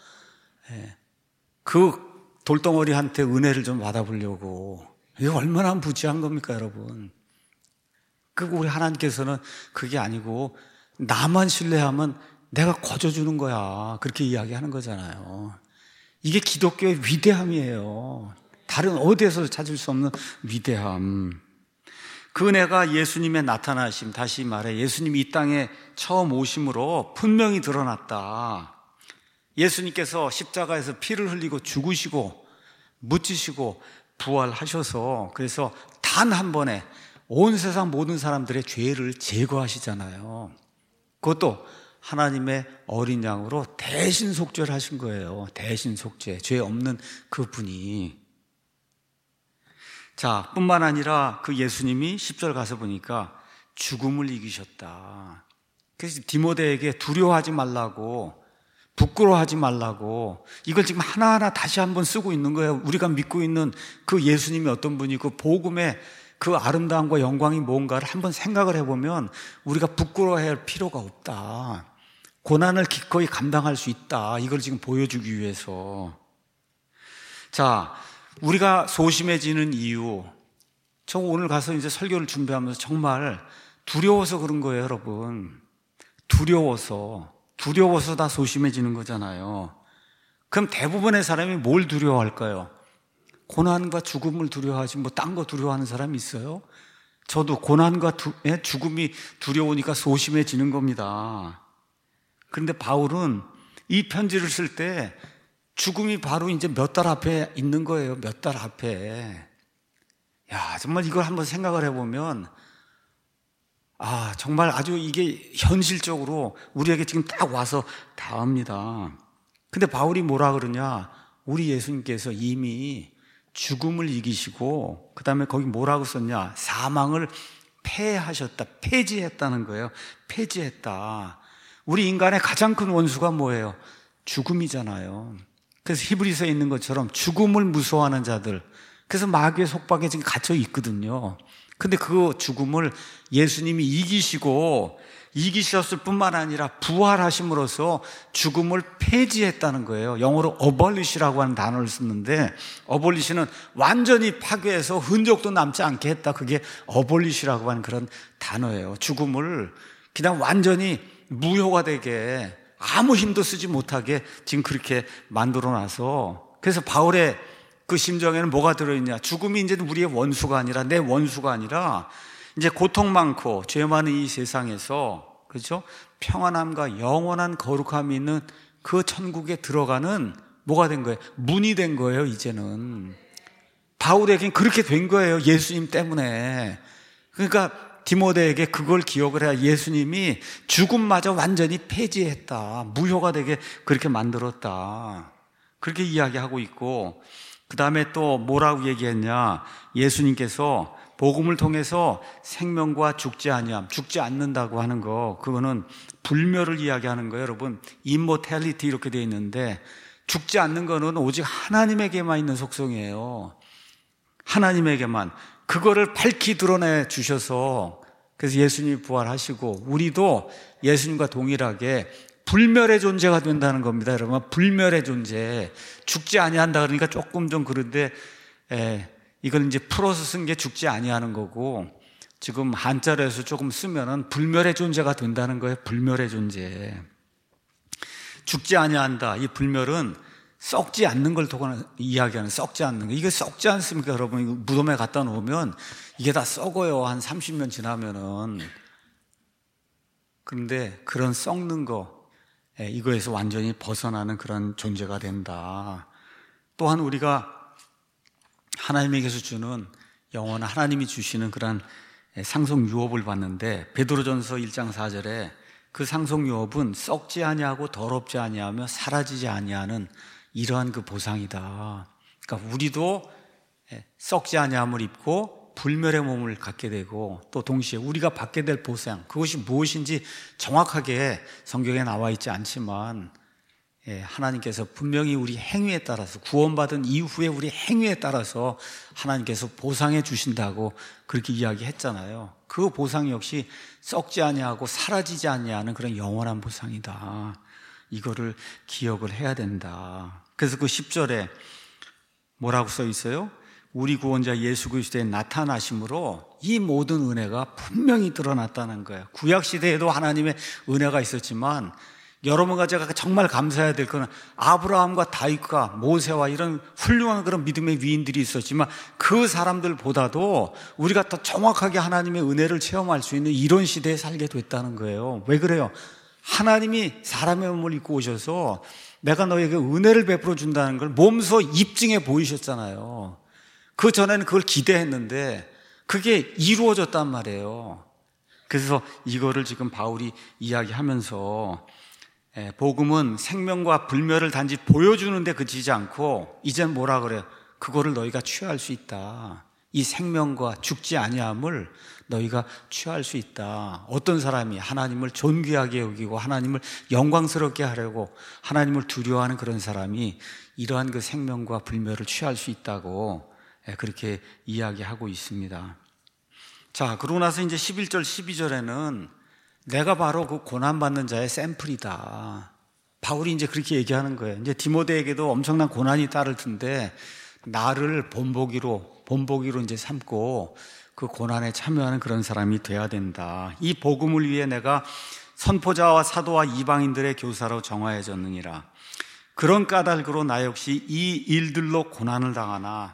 [SPEAKER 1] 그 돌덩어리한테 은혜를 좀 받아보려고. 이게 얼마나 무지한 겁니까, 여러분? 그리고 우리 하나님께서는 그게 아니고 나만 신뢰하면 내가 거저주는 거야. 그렇게 이야기하는 거잖아요. 이게 기독교의 위대함이에요. 다른 어디에서 찾을 수 없는 위대함. 그 은혜가 예수님의 나타나심, 다시 말해 예수님이 이 땅에 처음 오심으로 분명히 드러났다. 예수님께서 십자가에서 피를 흘리고 죽으시고 묻히시고 부활하셔서 그래서 단 한 번에 온 세상 모든 사람들의 죄를 제거하시잖아요. 그것도 하나님의 어린 양으로 대신 속죄를 하신 거예요. 대신 속죄, 죄 없는 그분이. 자, 뿐만 아니라 그 예수님이 10절 가서 보니까 죽음을 이기셨다. 그래서 디모데에게 두려워하지 말라고, 부끄러워하지 말라고, 이걸 지금 하나하나 다시 한번 쓰고 있는 거예요. 우리가 믿고 있는 그 예수님이 어떤 분이고 복음의 그 아름다움과 영광이 뭔가를 한번 생각을 해보면 우리가 부끄러워할 필요가 없다. 고난을 기꺼이 감당할 수 있다. 이걸 지금 보여주기 위해서. 자, 우리가 소심해지는 이유, 저 오늘 가서 이제 설교를 준비하면서 정말 두려워서 그런 거예요, 여러분. 두려워서 다 소심해지는 거잖아요. 그럼 대부분의 사람이 뭘 두려워할까요? 고난과 죽음을 두려워하지 뭐 딴 거 두려워하는 사람이 있어요? 저도 고난과 죽음이 두려우니까 소심해지는 겁니다. 그런데 바울은 이 편지를 쓸 때 죽음이 바로 이제 몇 달 앞에 있는 거예요. 몇 달 앞에. 야, 정말 이걸 한번 생각을 해보면 정말 아주 이게 현실적으로 우리에게 지금 딱 와서 닿습니다. 근데 바울이 뭐라 그러냐? 우리 예수님께서 이미 죽음을 이기시고 그 다음에 거기 뭐라고 썼냐? 사망을 폐하셨다. 폐지했다는 거예요. 폐지했다. 우리 인간의 가장 큰 원수가 뭐예요? 죽음이잖아요. 그래서 히브리서에 있는 것처럼 죽음을 무서워하는 자들, 그래서 마귀의 속박에 지금 갇혀 있거든요. 근데 그 죽음을 예수님이 이기셨을 뿐만 아니라 부활하심으로써 죽음을 폐지했다는 거예요. 영어로 abolish라고 하는 단어를 쓰는데, abolish는 완전히 파괴해서 흔적도 남지 않게 했다. 그게 abolish라고 하는 그런 단어예요. 죽음을 그냥 완전히 무효가 되게, 아무 힘도 쓰지 못하게 지금 그렇게 만들어놔서, 그래서 바울의 그 심정에는 뭐가 들어있냐? 죽음이 이제 우리의 원수가 아니라, 내 원수가 아니라 이제 고통 많고 죄 많은 이 세상에서, 그렇죠? 평안함과 영원한 거룩함이 있는 그 천국에 들어가는 뭐가 된 거예요? 문이 된 거예요. 이제는 바울에겐 그렇게 된 거예요. 예수님 때문에. 그러니까 디모데에게 그걸 기억을 해야, 예수님이 죽음마저 완전히 폐지했다, 무효가 되게 그렇게 만들었다, 그렇게 이야기하고 있고, 그 다음에 또 뭐라고 얘기했냐? 예수님께서 복음을 통해서 생명과 죽지 아니함, 죽지 않는다고 하는 거, 그거는 불멸을 이야기하는 거예요. 여러분, immortality 이렇게 되어 있는데, 죽지 않는 거는 오직 하나님에게만 있는 속성이에요. 하나님에게만. 그거를 밝히 드러내 주셔서, 그래서 예수님이 부활하시고 우리도 예수님과 동일하게 불멸의 존재가 된다는 겁니다. 여러분, 불멸의 존재. 죽지 아니한다 그러니까 조금 좀 그런데, 이걸 이제 풀어서 쓴 게 죽지 아니하는 거고, 지금 한자로에서 조금 쓰면은 불멸의 존재가 된다는 거예요. 불멸의 존재. 죽지 아니한다. 이 불멸은 썩지 않는 걸 이야기하는, 썩지 않는 거. 이게 썩지 않습니까, 여러분? 이거 무덤에 갖다 놓으면 이게 다 썩어요. 한 30년 지나면은. 그런데 그런 썩는 거, 이거에서 완전히 벗어나는 그런 존재가 된다. 또한 우리가 하나님에게서 주는 영원한, 하나님이 주시는 그런 상속 유업을 봤는데, 베드로전서 1장 4절에 그 상속 유업은 썩지 아니하고 더럽지 아니하며 사라지지 아니하는 이러한 그 보상이다. 그러니까 우리도 썩지 아니함을 입고 불멸의 몸을 갖게 되고, 또 동시에 우리가 받게 될 보상, 그것이 무엇인지 정확하게 성경에 나와 있지 않지만, 하나님께서 분명히 우리 행위에 따라서, 구원받은 이후에 우리 행위에 따라서 하나님께서 보상해 주신다고 그렇게 이야기했잖아요. 그 보상 역시 썩지 아니하고 사라지지 아니하는 그런 영원한 보상이다. 이거를 기억을 해야 된다. 그래서 그 10절에 뭐라고 써 있어요? 우리 구원자 예수 그리스도의 나타나심으로 이 모든 은혜가 분명히 드러났다는 거예요. 구약 시대에도 하나님의 은혜가 있었지만 여러분과 제가 정말 감사해야 될 것은 아브라함과 다윗과 모세와 이런 훌륭한 그런 믿음의 위인들이 있었지만 그 사람들보다도 우리가 더 정확하게 하나님의 은혜를 체험할 수 있는 이런 시대에 살게 됐다는 거예요. 왜 그래요? 하나님이 사람의 몸을 입고 오셔서 내가 너에게 은혜를 베풀어 준다는 걸 몸소 입증해 보이셨잖아요. 그 전에는 그걸 기대했는데 그게 이루어졌단 말이에요. 그래서 이거를 지금 바울이 이야기하면서 복음은 생명과 불멸을 단지 보여주는데 그치지 않고 이젠 뭐라 그래요? 그거를 너희가 취할 수 있다. 이 생명과 죽지 아니함을 너희가 취할 수 있다. 어떤 사람이 하나님을 존귀하게 여기고 하나님을 영광스럽게 하려고 하나님을 두려워하는 그런 사람이 이러한 그 생명과 불멸을 취할 수 있다고 그렇게 이야기하고 있습니다. 자, 그러고 나서 이제 11절 12절에는 내가 바로 그 고난받는 자의 샘플이다. 바울이 이제 그렇게 얘기하는 거예요. 이제 디모데에게도 엄청난 고난이 따를 텐데 나를 본보기로 이제 삼고 그 고난에 참여하는 그런 사람이 돼야 된다. 이 복음을 위해 내가 선포자와 사도와 이방인들의 교사로 정하여졌느니라. 그런 까닭으로 나 역시 이 일들로 고난을 당하나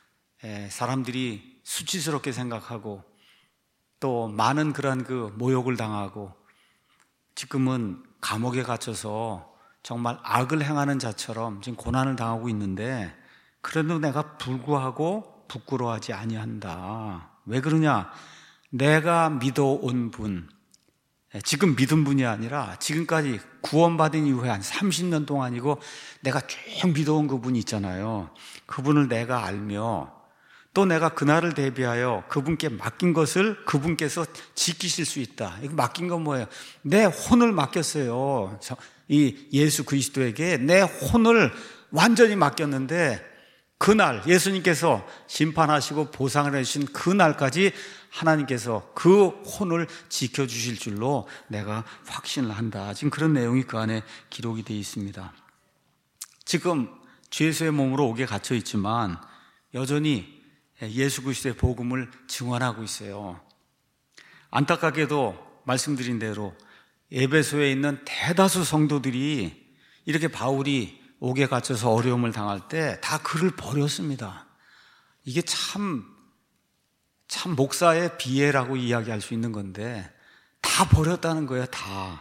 [SPEAKER 1] 사람들이 수치스럽게 생각하고 또 많은 그런 그 모욕을 당하고 지금은 감옥에 갇혀서 정말 악을 행하는 자처럼 지금 고난을 당하고 있는데 그래도 내가 불구하고 부끄러워하지 아니한다. 왜 그러냐? 내가 믿어온 분, 지금 믿은 분이 아니라 지금까지 구원받은 이후에 한 30년 동안이고 내가 쭉 믿어온 그분이 있잖아요. 그분을 내가 알며 또 내가 그날을 대비하여 그분께 맡긴 것을 그분께서 지키실 수 있다. 이거 맡긴 건 뭐예요? 내 혼을 맡겼어요. 이 예수 그리스도에게 내 혼을 완전히 맡겼는데 그날 예수님께서 심판하시고 보상을 해주신 그날까지 하나님께서 그 혼을 지켜주실 줄로 내가 확신을 한다. 지금 그런 내용이 그 안에 기록이 되어 있습니다. 지금 죄수의 몸으로 옥에 갇혀 있지만 여전히 예수 그리스도의 복음을 증언하고 있어요. 안타깝게도 말씀드린 대로 에베소에 있는 대다수 성도들이 이렇게 바울이 옥에 갇혀서 어려움을 당할 때 다 그를 버렸습니다. 이게 참 목사의 비애라고 이야기할 수 있는 건데 다 버렸다는 거예요. 다.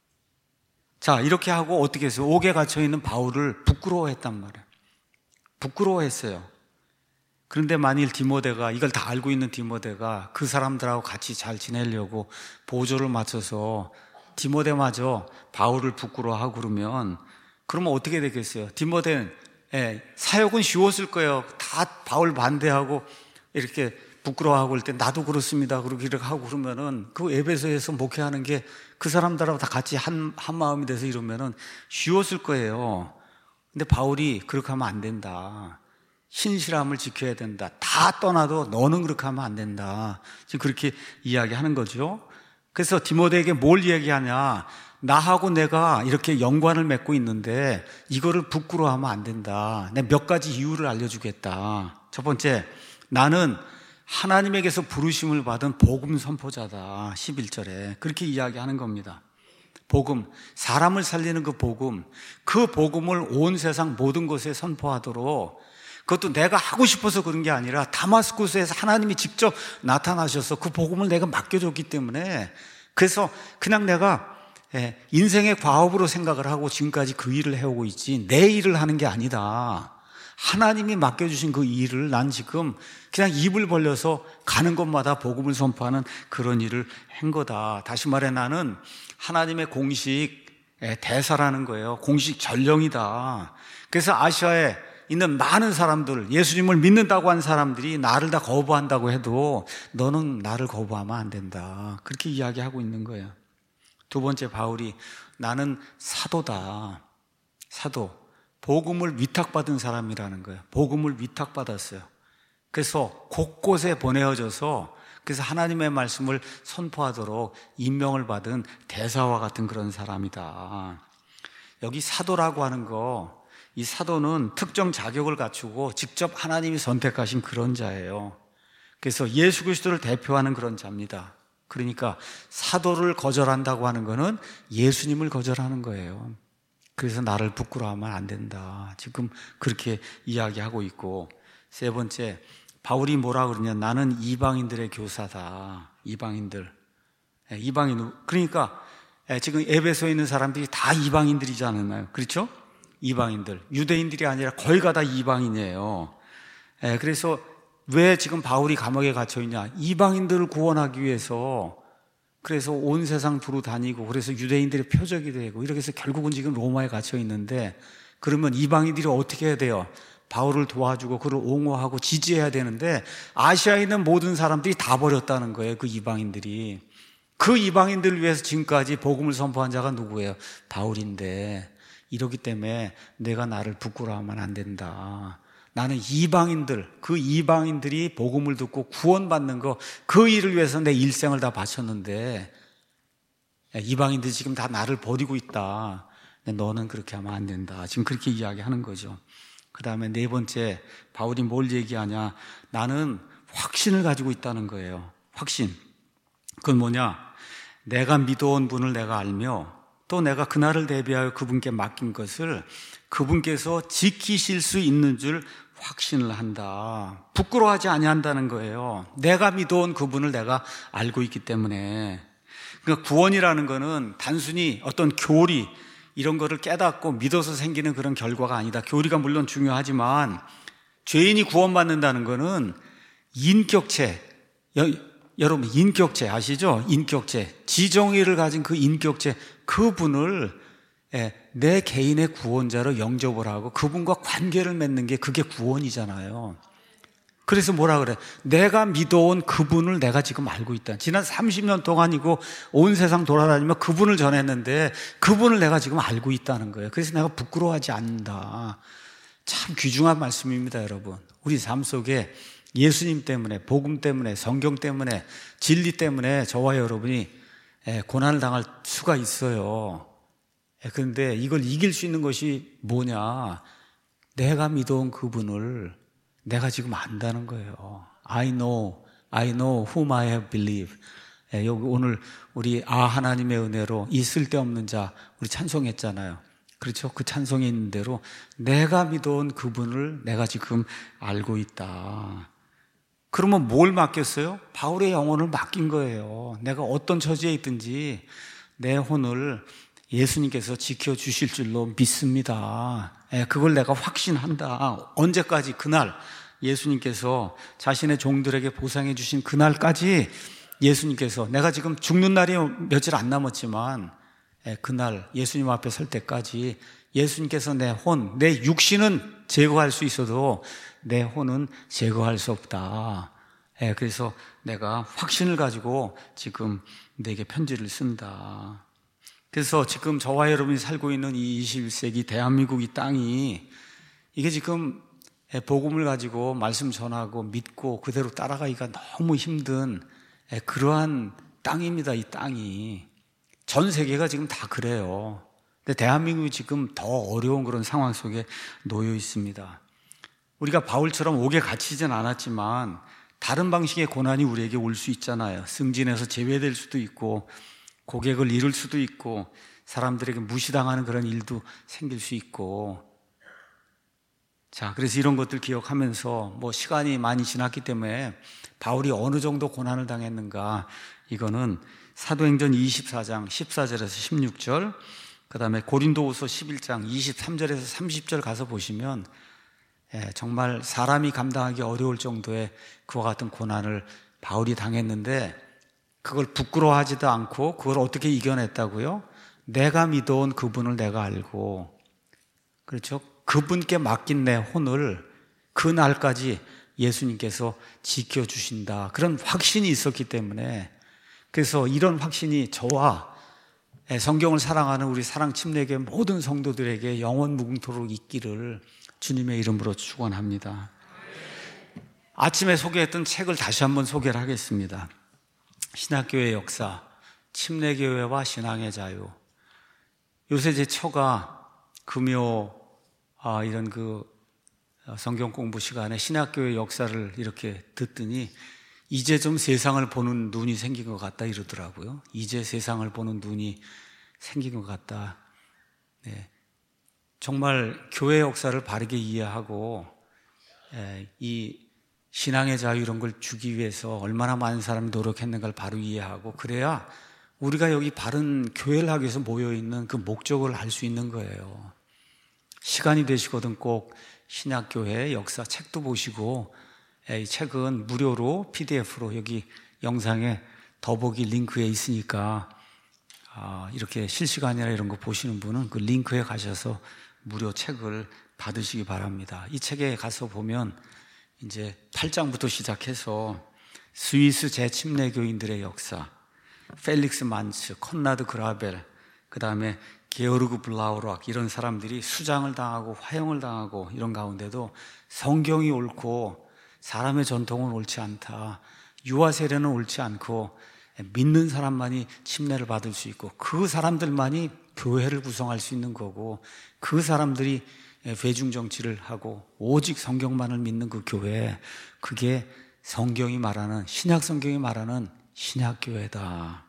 [SPEAKER 1] 자, 이렇게 하고 어떻게 했어요? 옥에 갇혀 있는 바울을 부끄러워했단 말이에요. 부끄러워했어요. 그런데 만일 디모데가, 이걸 다 알고 있는 디모데가 그 사람들하고 같이 잘 지내려고 보조를 맞춰서 디모데마저 바울을 부끄러워하고 그러면 어떻게 되겠어요? 디모데는 사역은 쉬웠을 거예요. 다 바울 반대하고 이렇게 부끄러워하고 그럴 때 나도 그렇습니다. 그렇게 이렇게 하고 그러면은 그 에베소에서 목회하는 게 그 사람들하고 다 같이 한 마음이 돼서 이러면은 쉬웠을 거예요. 근데 바울이 그렇게 하면 안 된다. 신실함을 지켜야 된다. 다 떠나도 너는 그렇게 하면 안 된다. 지금 그렇게 이야기하는 거죠. 그래서 디모데에게 뭘 얘기하냐? 나하고 내가 이렇게 연관을 맺고 있는데 이거를 부끄러워하면 안 된다. 내가 몇 가지 이유를 알려주겠다. 첫 번째, 나는 하나님에게서 부르심을 받은 복음 선포자다. 11절에 그렇게 이야기하는 겁니다. 복음, 사람을 살리는 그 복음을 온 세상 모든 곳에 선포하도록, 그것도 내가 하고 싶어서 그런 게 아니라 다마스쿠스에서 하나님이 직접 나타나셔서 그 복음을 내가 맡겨줬기 때문에, 그래서 그냥 내가 인생의 과업으로 생각을 하고 지금까지 그 일을 해오고 있지 내 일을 하는 게 아니다. 하나님이 맡겨주신 그 일을 난 지금 그냥 입을 벌려서 가는 곳마다 복음을 선포하는 그런 일을 한 거다. 다시 말해 나는 하나님의 공식 대사라는 거예요. 공식 전령이다. 그래서 아시아에 있는 많은 사람들, 예수님을 믿는다고 한 사람들이 나를 다 거부한다고 해도 너는 나를 거부하면 안 된다. 그렇게 이야기하고 있는 거예요. 두 번째, 바울이 나는 사도다. 사도. 복음을 위탁받은 사람이라는 거예요. 복음을 위탁받았어요. 그래서 곳곳에 보내어져서 그래서 하나님의 말씀을 선포하도록 임명을 받은 대사와 같은 그런 사람이다. 여기 사도라고 하는 거, 이 사도는 특정 자격을 갖추고 직접 하나님이 선택하신 그런 자예요. 그래서 예수 그리스도를 대표하는 그런 자입니다. 그러니까 사도를 거절한다고 하는 거는 예수님을 거절하는 거예요. 그래서 나를 부끄러워하면 안 된다. 지금 그렇게 이야기하고 있고, 세 번째, 바울이 뭐라 그러냐? 나는 이방인들의 교사다. 이방인들. 그러니까 지금 에베소에 있는 사람들이 다 이방인들이지 않았나요? 그렇죠? 이방인들. 유대인들이 아니라 거의 다 이방인이에요. 그래서 왜 지금 바울이 감옥에 갇혀 있냐? 이방인들을 구원하기 위해서. 그래서 온 세상 두루 다니고, 그래서 유대인들의 표적이 되고, 이렇게 해서 결국은 지금 로마에 갇혀 있는데, 그러면 이방인들이 어떻게 해야 돼요? 바울을 도와주고 그를 옹호하고 지지해야 되는데, 아시아에 있는 모든 사람들이 다 버렸다는 거예요. 그 이방인들이. 그 이방인들을 위해서 지금까지 복음을 선포한 자가 누구예요? 바울인데, 이러기 때문에 내가 나를 부끄러워하면 안 된다. 나는 그 이방인들이 복음을 듣고 구원받는 거, 그 일을 위해서 내 일생을 다 바쳤는데, 이방인들이 지금 다 나를 버리고 있다. 너는 그렇게 하면 안 된다. 지금 그렇게 이야기하는 거죠. 그 다음에 네 번째, 바울이 뭘 얘기하냐? 나는 확신을 가지고 있다는 거예요. 확신. 그건 뭐냐? 내가 믿어온 분을 내가 알며, 또 내가 그날을 대비하여 그분께 맡긴 것을 그분께서 지키실 수 있는 줄 확신을 한다. 부끄러워하지 아니한다는 거예요. 내가 믿어온 그분을 내가 알고 있기 때문에. 그러니까 구원이라는 거는 단순히 어떤 교리, 이런 거를 깨닫고 믿어서 생기는 그런 결과가 아니다. 교리가 물론 중요하지만 죄인이 구원받는다는 거는 인격체, 여러분 인격체 아시죠? 인격체, 지정의를 가진 그 인격체, 그분을 내 개인의 구원자로 영접을 하고 그분과 관계를 맺는 게 그게 구원이잖아요. 그래서 뭐라 그래? 내가 믿어온 그분을 내가 지금 알고 있다. 지난 30년 동안이고 온 세상 돌아다니며 그분을 전했는데 그분을 내가 지금 알고 있다는 거예요. 그래서 내가 부끄러워하지 않는다. 참 귀중한 말씀입니다, 여러분. 우리 삶 속에 예수님 때문에, 복음 때문에, 성경 때문에, 진리 때문에 저와 여러분이 고난을 당할 수가 있어요. 그런데 이걸 이길 수 있는 것이 뭐냐? 내가 믿어온 그분을 내가 지금 안다는 거예요. I know whom I have believed. 여기 오늘 우리 하나님의 은혜로 이 쓸데없는 자 우리 찬송했잖아요. 그렇죠? 그 찬송에 있는 대로 내가 믿어온 그분을 내가 지금 알고 있다. 그러면 뭘 맡겼어요? 바울의 영혼을 맡긴 거예요. 내가 어떤 처지에 있든지 내 혼을 예수님께서 지켜주실 줄로 믿습니다. 그걸 내가 확신한다. 언제까지? 그날 예수님께서 자신의 종들에게 보상해 주신 그날까지 예수님께서, 내가 지금 죽는 날이 며칠 안 남았지만 그날 예수님 앞에 설 때까지 예수님께서 내 혼, 내 육신은 제거할 수 있어도 내 혼은 제거할 수 없다. 그래서 내가 확신을 가지고 지금 내게 편지를 쓴다. 그래서 지금 저와 여러분이 살고 있는 이 21세기 대한민국 이 땅이, 이게 지금 복음을 가지고 말씀 전하고 믿고 그대로 따라가기가 너무 힘든 그러한 땅입니다. 이 땅이. 전 세계가 지금 다 그래요. 근데 대한민국이 지금 더 어려운 그런 상황 속에 놓여 있습니다. 우리가 바울처럼 옥에 갇히진 않았지만 다른 방식의 고난이 우리에게 올 수 있잖아요. 승진에서 제외될 수도 있고, 고객을 잃을 수도 있고, 사람들에게 무시당하는 그런 일도 생길 수 있고. 자, 그래서 이런 것들 기억하면서 시간이 많이 지났기 때문에 바울이 어느 정도 고난을 당했는가, 이거는 사도행전 24장 14절에서 16절, 그 다음에 고린도후서 11장 23절에서 30절 가서 보시면 정말 사람이 감당하기 어려울 정도의 그와 같은 고난을 바울이 당했는데, 그걸 부끄러워하지도 않고 그걸 어떻게 이겨냈다고요? 내가 믿어온 그분을 내가 알고, 그렇죠? 그분께 맡긴 내 혼을 그날까지 예수님께서 지켜주신다. 그런 확신이 있었기 때문에, 그래서 이런 확신이 저와 성경을 사랑하는 우리 사랑 침례교회 모든 성도들에게 영원 무궁토록 있기를 주님의 이름으로 축원합니다. 아침에 소개했던 책을 다시 한번 소개를 하겠습니다. 신학교의 역사, 침례교회와 신앙의 자유. 요새 제 처가 금요 이런 성경 공부 시간에 신학교의 역사를 이렇게 듣더니 이제 좀 세상을 보는 눈이 생긴 것 같다 이러더라고요. 이제 세상을 보는 눈이 생긴 것 같다. 네. 정말 교회 역사를 바르게 이해하고 이 신앙의 자유 이런 걸 주기 위해서 얼마나 많은 사람이 노력했는가를 바로 이해하고, 그래야 우리가 여기 바른 교회를 하기 위해서 모여있는 그 목적을 알 수 있는 거예요. 시간이 되시거든 꼭 신약교회 역사 책도 보시고, 이 책은 무료로 PDF로 여기 영상에 더보기 링크에 있으니까 이렇게 실시간이나 이런 거 보시는 분은 그 링크에 가셔서 무료 책을 받으시기 바랍니다. 이 책에 가서 보면 이제 8장부터 시작해서 스위스 재침례교인들의 역사, 펠릭스 만츠, 콘라드 그라벨, 그 다음에 게오르그 블라우락, 이런 사람들이 수장을 당하고 화형을 당하고 이런 가운데도 성경이 옳고 사람의 전통은 옳지 않다, 유아 세례는 옳지 않고 믿는 사람만이 침례를 받을 수 있고 그 사람들만이 교회를 구성할 수 있는 거고, 그 사람들이 대중정치를 하고 오직 성경만을 믿는 그 교회, 그게 성경이 말하는, 신약 성경이 말하는 신약교회다.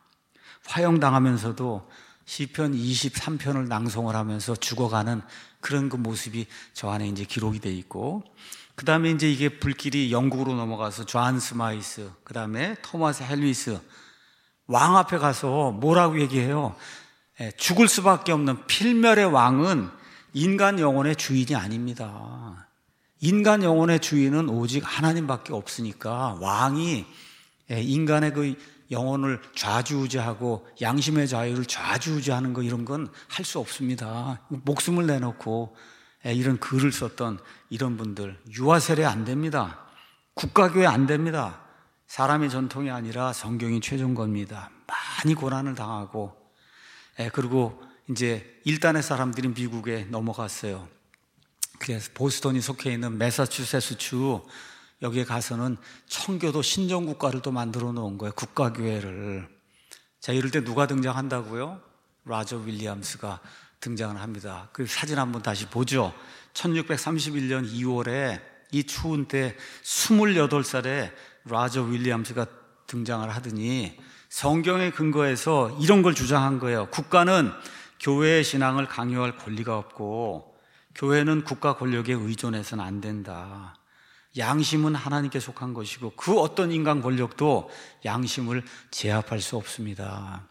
[SPEAKER 1] 화형당하면서도 시편 23편을 낭송을 하면서 죽어가는 그런 그 모습이 저 안에 이제 기록이 돼 있고, 그 다음에 이제 이게 불길이 영국으로 넘어가서 존 스마이스, 그 다음에 토마스 헬리스, 왕 앞에 가서 뭐라고 얘기해요? 죽을 수밖에 없는 필멸의 왕은 인간 영혼의 주인이 아닙니다. 인간 영혼의 주인은 오직 하나님밖에 없으니까 왕이 인간의 그 영혼을 좌지우지하고 양심의 자유를 좌지우지하는 거, 이런 건 할 수 없습니다. 목숨을 내놓고 이런 글을 썼던 이런 분들, 유아 세례 안 됩니다. 국가교회 안 됩니다. 사람의 전통이 아니라 성경이 최종 겁니다. 많이 고난을 당하고, 그리고 이제 일단의 사람들이 미국에 넘어갔어요. 그래서 보스턴이 속해 있는 매사추세츠주, 여기에 가서는 청교도 신정국가를 또 만들어 놓은 거예요. 국가교회를. 자, 이럴 때 누가 등장한다고요? 라저 윌리엄스가 등장을 합니다. 그 사진 한번 다시 보죠. 1631년 2월에 이 추운 때 28살에 라저 윌리엄스가 등장을 하더니 성경에 근거해서 이런 걸 주장한 거예요. 국가는 교회의 신앙을 강요할 권리가 없고 교회는 국가 권력에 의존해서는 안 된다. 양심은 하나님께 속한 것이고 그 어떤 인간 권력도 양심을 제압할 수 없습니다.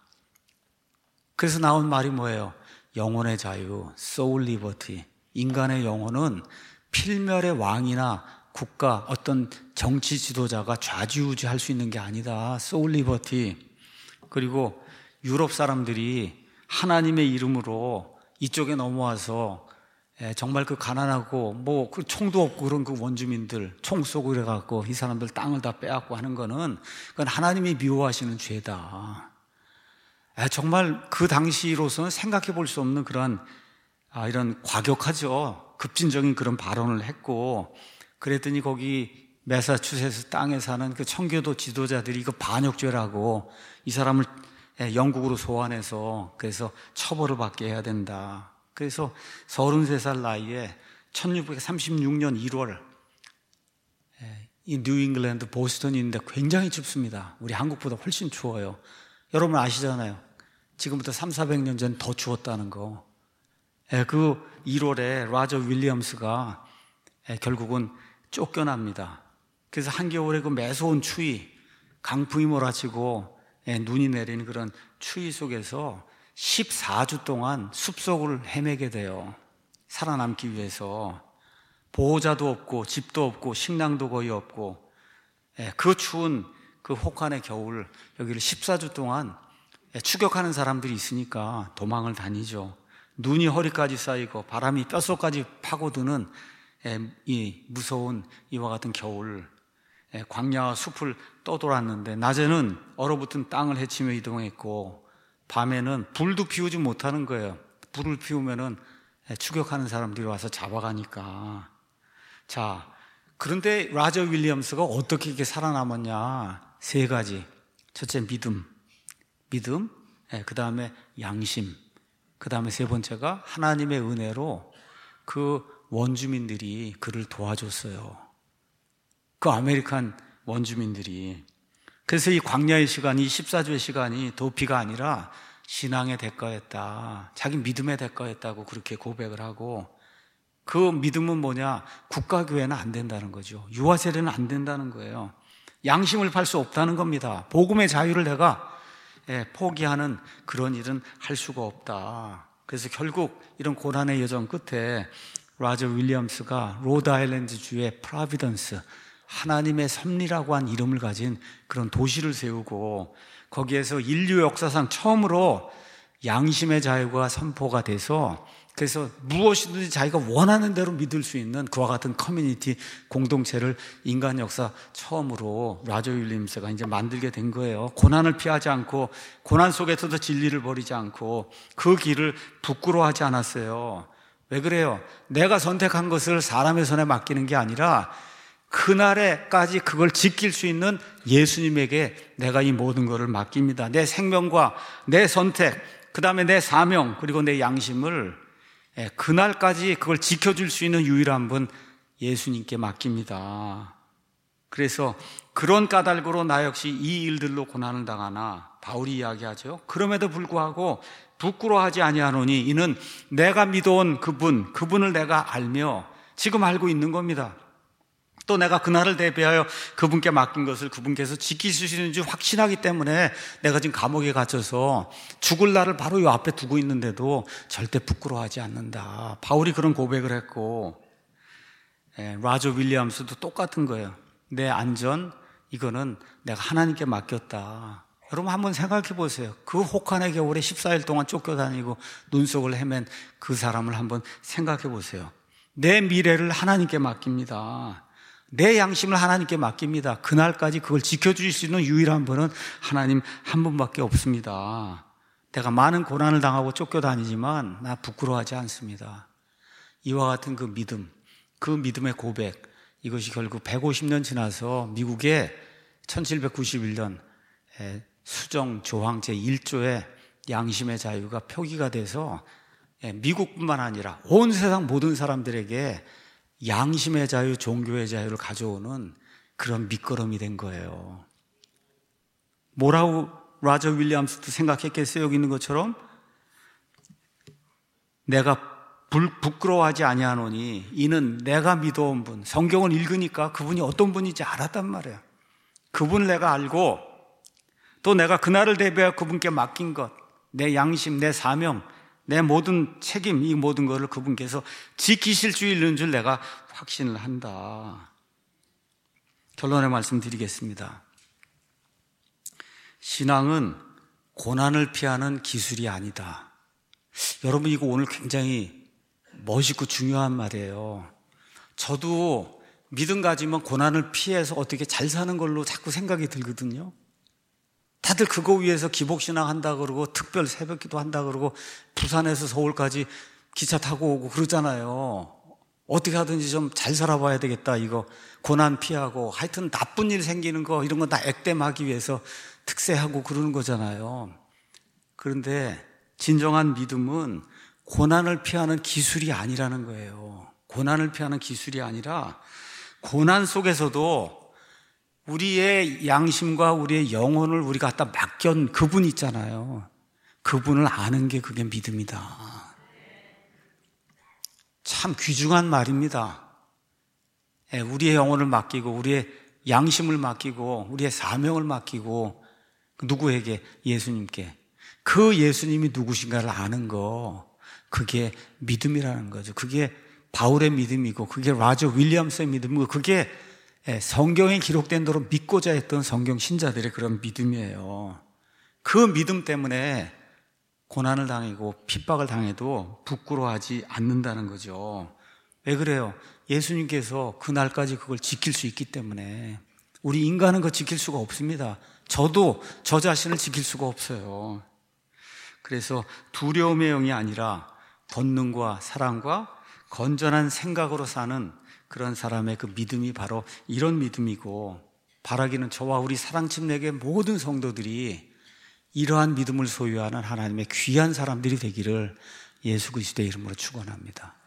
[SPEAKER 1] 그래서 나온 말이 뭐예요? 영혼의 자유, soul liberty. 인간의 영혼은 필멸의 왕이나 국가, 어떤 정치 지도자가 좌지우지할 수 있는 게 아니다. soul liberty. 그리고 유럽 사람들이 하나님의 이름으로 이쪽에 넘어와서 정말 그 가난하고 뭐 그 총도 없고 그런 그 원주민들 총 쏘고 이래갖고 이 사람들 땅을 다 빼앗고 하는 거는 그건 하나님이 미워하시는 죄다. 정말 그 당시로서는 생각해 볼 수 없는 그런 이런 과격하죠. 급진적인 그런 발언을 했고, 그랬더니 거기 매사추세츠 땅에 사는 그 청교도 지도자들이 이거 반역죄라고 이 사람을 영국으로 소환해서 그래서 처벌을 받게 해야 된다. 그래서 33살 나이에 1636년 1월 이 뉴잉글랜드 보스턴인데 굉장히 춥습니다. 우리 한국보다 훨씬 추워요. 여러분 아시잖아요. 지금부터 300~400년 전 더 추웠다는 거. 그 1월에 라저 윌리엄스가 결국은 쫓겨납니다. 그래서 한겨울에 그 매서운 추위, 강풍이 몰아치고 눈이 내리는 그런 추위 속에서 14주 동안 숲속을 헤매게 돼요. 살아남기 위해서. 보호자도 없고 집도 없고 식량도 거의 없고 그 추운 그 혹한의 겨울, 여기를 14주 동안 추격하는 사람들이 있으니까 도망을 다니죠. 눈이 허리까지 쌓이고 바람이 뼛속까지 파고드는 이 무서운 이와 같은 겨울, 광야와 숲을 떠돌았는데 낮에는 얼어붙은 땅을 헤치며 이동했고 밤에는 불도 피우지 못하는 거예요. 불을 피우면은 추격하는 사람들이 와서 잡아가니까. 자, 그런데 라저 윌리엄스가 어떻게 이렇게 살아남았냐? 3가지. 첫째, 믿음, 그 다음에 양심, 그 다음에 3번째가 하나님의 은혜로 그 원주민들이 그를 도와줬어요. 그 아메리칸 원주민들이. 그래서 이 광야의 시간이 14주의 시간이 도피가 아니라 신앙의 대가였다. 자기 믿음의 대가였다고 그렇게 고백을 하고, 그 믿음은 뭐냐? 국가교회는 안 된다는 거죠. 유아세례는 안 된다는 거예요. 양심을 팔 수 없다는 겁니다. 복음의 자유를 내가 포기하는 그런 일은 할 수가 없다. 그래서 결국 이런 고난의 여정 끝에 라저 윌리엄스가 로드아일랜드 주의 프라비던스, 하나님의 섭리라고 한 이름을 가진 그런 도시를 세우고, 거기에서 인류 역사상 처음으로 양심의 자유가 선포가 돼서, 그래서 무엇이든지 자기가 원하는 대로 믿을 수 있는 그와 같은 커뮤니티 공동체를 인간 역사 처음으로 라저 윌리엄스가 이제 만들게 된 거예요. 고난을 피하지 않고, 고난 속에서도 진리를 버리지 않고, 그 길을 부끄러워하지 않았어요. 왜 그래요? 내가 선택한 것을 사람의 손에 맡기는 게 아니라 그날에까지 그걸 지킬 수 있는 예수님에게 내가 이 모든 것을 맡깁니다. 내 생명과 내 선택, 그 다음에 내 사명, 그리고 내 양심을 그날까지 그걸 지켜줄 수 있는 유일한 분 예수님께 맡깁니다. 그래서 그런 까닭으로 나 역시 이 일들로 고난을 당하나, 바울이 이야기하죠. 그럼에도 불구하고 부끄러워하지 아니하노니 이는 내가 믿어온 그분을 내가 알며 지금 알고 있는 겁니다. 또 내가 그날을 대비하여 그분께 맡긴 것을 그분께서 지키실 수 있는지 확신하기 때문에 내가 지금 감옥에 갇혀서 죽을 날을 바로 이 앞에 두고 있는데도 절대 부끄러워하지 않는다. 바울이 그런 고백을 했고, 라저 윌리엄스도 똑같은 거예요. 내 안전, 이거는 내가 하나님께 맡겼다. 여러분 한번 생각해 보세요. 그 혹한의 겨울에 14일 동안 쫓겨다니고 눈속을 헤맨 그 사람을 한번 생각해 보세요. 내 미래를 하나님께 맡깁니다. 내 양심을 하나님께 맡깁니다. 그날까지 그걸 지켜주실 수 있는 유일한 분은 하나님 한 분밖에 없습니다. 내가 많은 고난을 당하고 쫓겨다니지만 나 부끄러워하지 않습니다. 이와 같은 그 믿음, 그 믿음의 고백, 이것이 결국 150년 지나서 미국의 1791년 수정 조항 제1조의 양심의 자유가 표기가 돼서 미국뿐만 아니라 온 세상 모든 사람들에게 양심의 자유, 종교의 자유를 가져오는 그런 밑거름이 된 거예요. 뭐라고 라저 윌리엄스도 생각했겠어요? 여기 있는 것처럼 내가 부끄러워하지 아니하노니 이는 내가 믿어온 분, 성경을 읽으니까 그분이 어떤 분인지 알았단 말이에요. 그분을 내가 알고, 또 내가 그날을 대비하여 그분께 맡긴 것, 내 양심, 내 사명, 내 모든 책임, 이 모든 것을 그분께서 지키실 수 있는 줄 내가 확신을 한다. 결론의 말씀 드리겠습니다. 신앙은 고난을 피하는 기술이 아니다. 여러분, 이거 오늘 굉장히 멋있고 중요한 말이에요. 저도 믿음 가지면 고난을 피해서 어떻게 잘 사는 걸로 자꾸 생각이 들거든요. 다들 그거 위해서 기복신앙 한다 그러고 특별 새벽기도 한다 그러고 부산에서 서울까지 기차 타고 오고 그러잖아요. 어떻게 하든지 좀 잘 살아봐야 되겠다, 이거 고난 피하고 하여튼 나쁜 일 생기는 거 이런 거 다 액땜하기 위해서 특세하고 그러는 거잖아요. 그런데 진정한 믿음은 고난을 피하는 기술이 아니라는 거예요. 고난을 피하는 기술이 아니라 고난 속에서도 우리의 양심과 우리의 영혼을 우리가 갖다 맡긴 그분 있잖아요. 그분을 아는 게 그게 믿음이다. 참 귀중한 말입니다. 우리의 영혼을 맡기고 우리의 양심을 맡기고 우리의 사명을 맡기고 누구에게? 예수님께. 그 예수님이 누구신가를 아는 거, 그게 믿음이라는 거죠. 그게 바울의 믿음이고 그게 라저 윌리엄스의 믿음이고 그게 성경에 기록된 대로 믿고자 했던 성경 신자들의 그런 믿음이에요. 그 믿음 때문에 고난을 당하고 핍박을 당해도 부끄러워하지 않는다는 거죠. 왜 그래요? 예수님께서 그날까지 그걸 지킬 수 있기 때문에. 우리 인간은 그거 지킬 수가 없습니다. 저도 저 자신을 지킬 수가 없어요. 그래서 두려움의 영이 아니라 본능과 사랑과 건전한 생각으로 사는 그런 사람의 그 믿음이 바로 이런 믿음이고, 바라기는 저와 우리 사랑침례교회 모든 성도들이 이러한 믿음을 소유하는 하나님의 귀한 사람들이 되기를 예수 그리스도의 이름으로 축원합니다.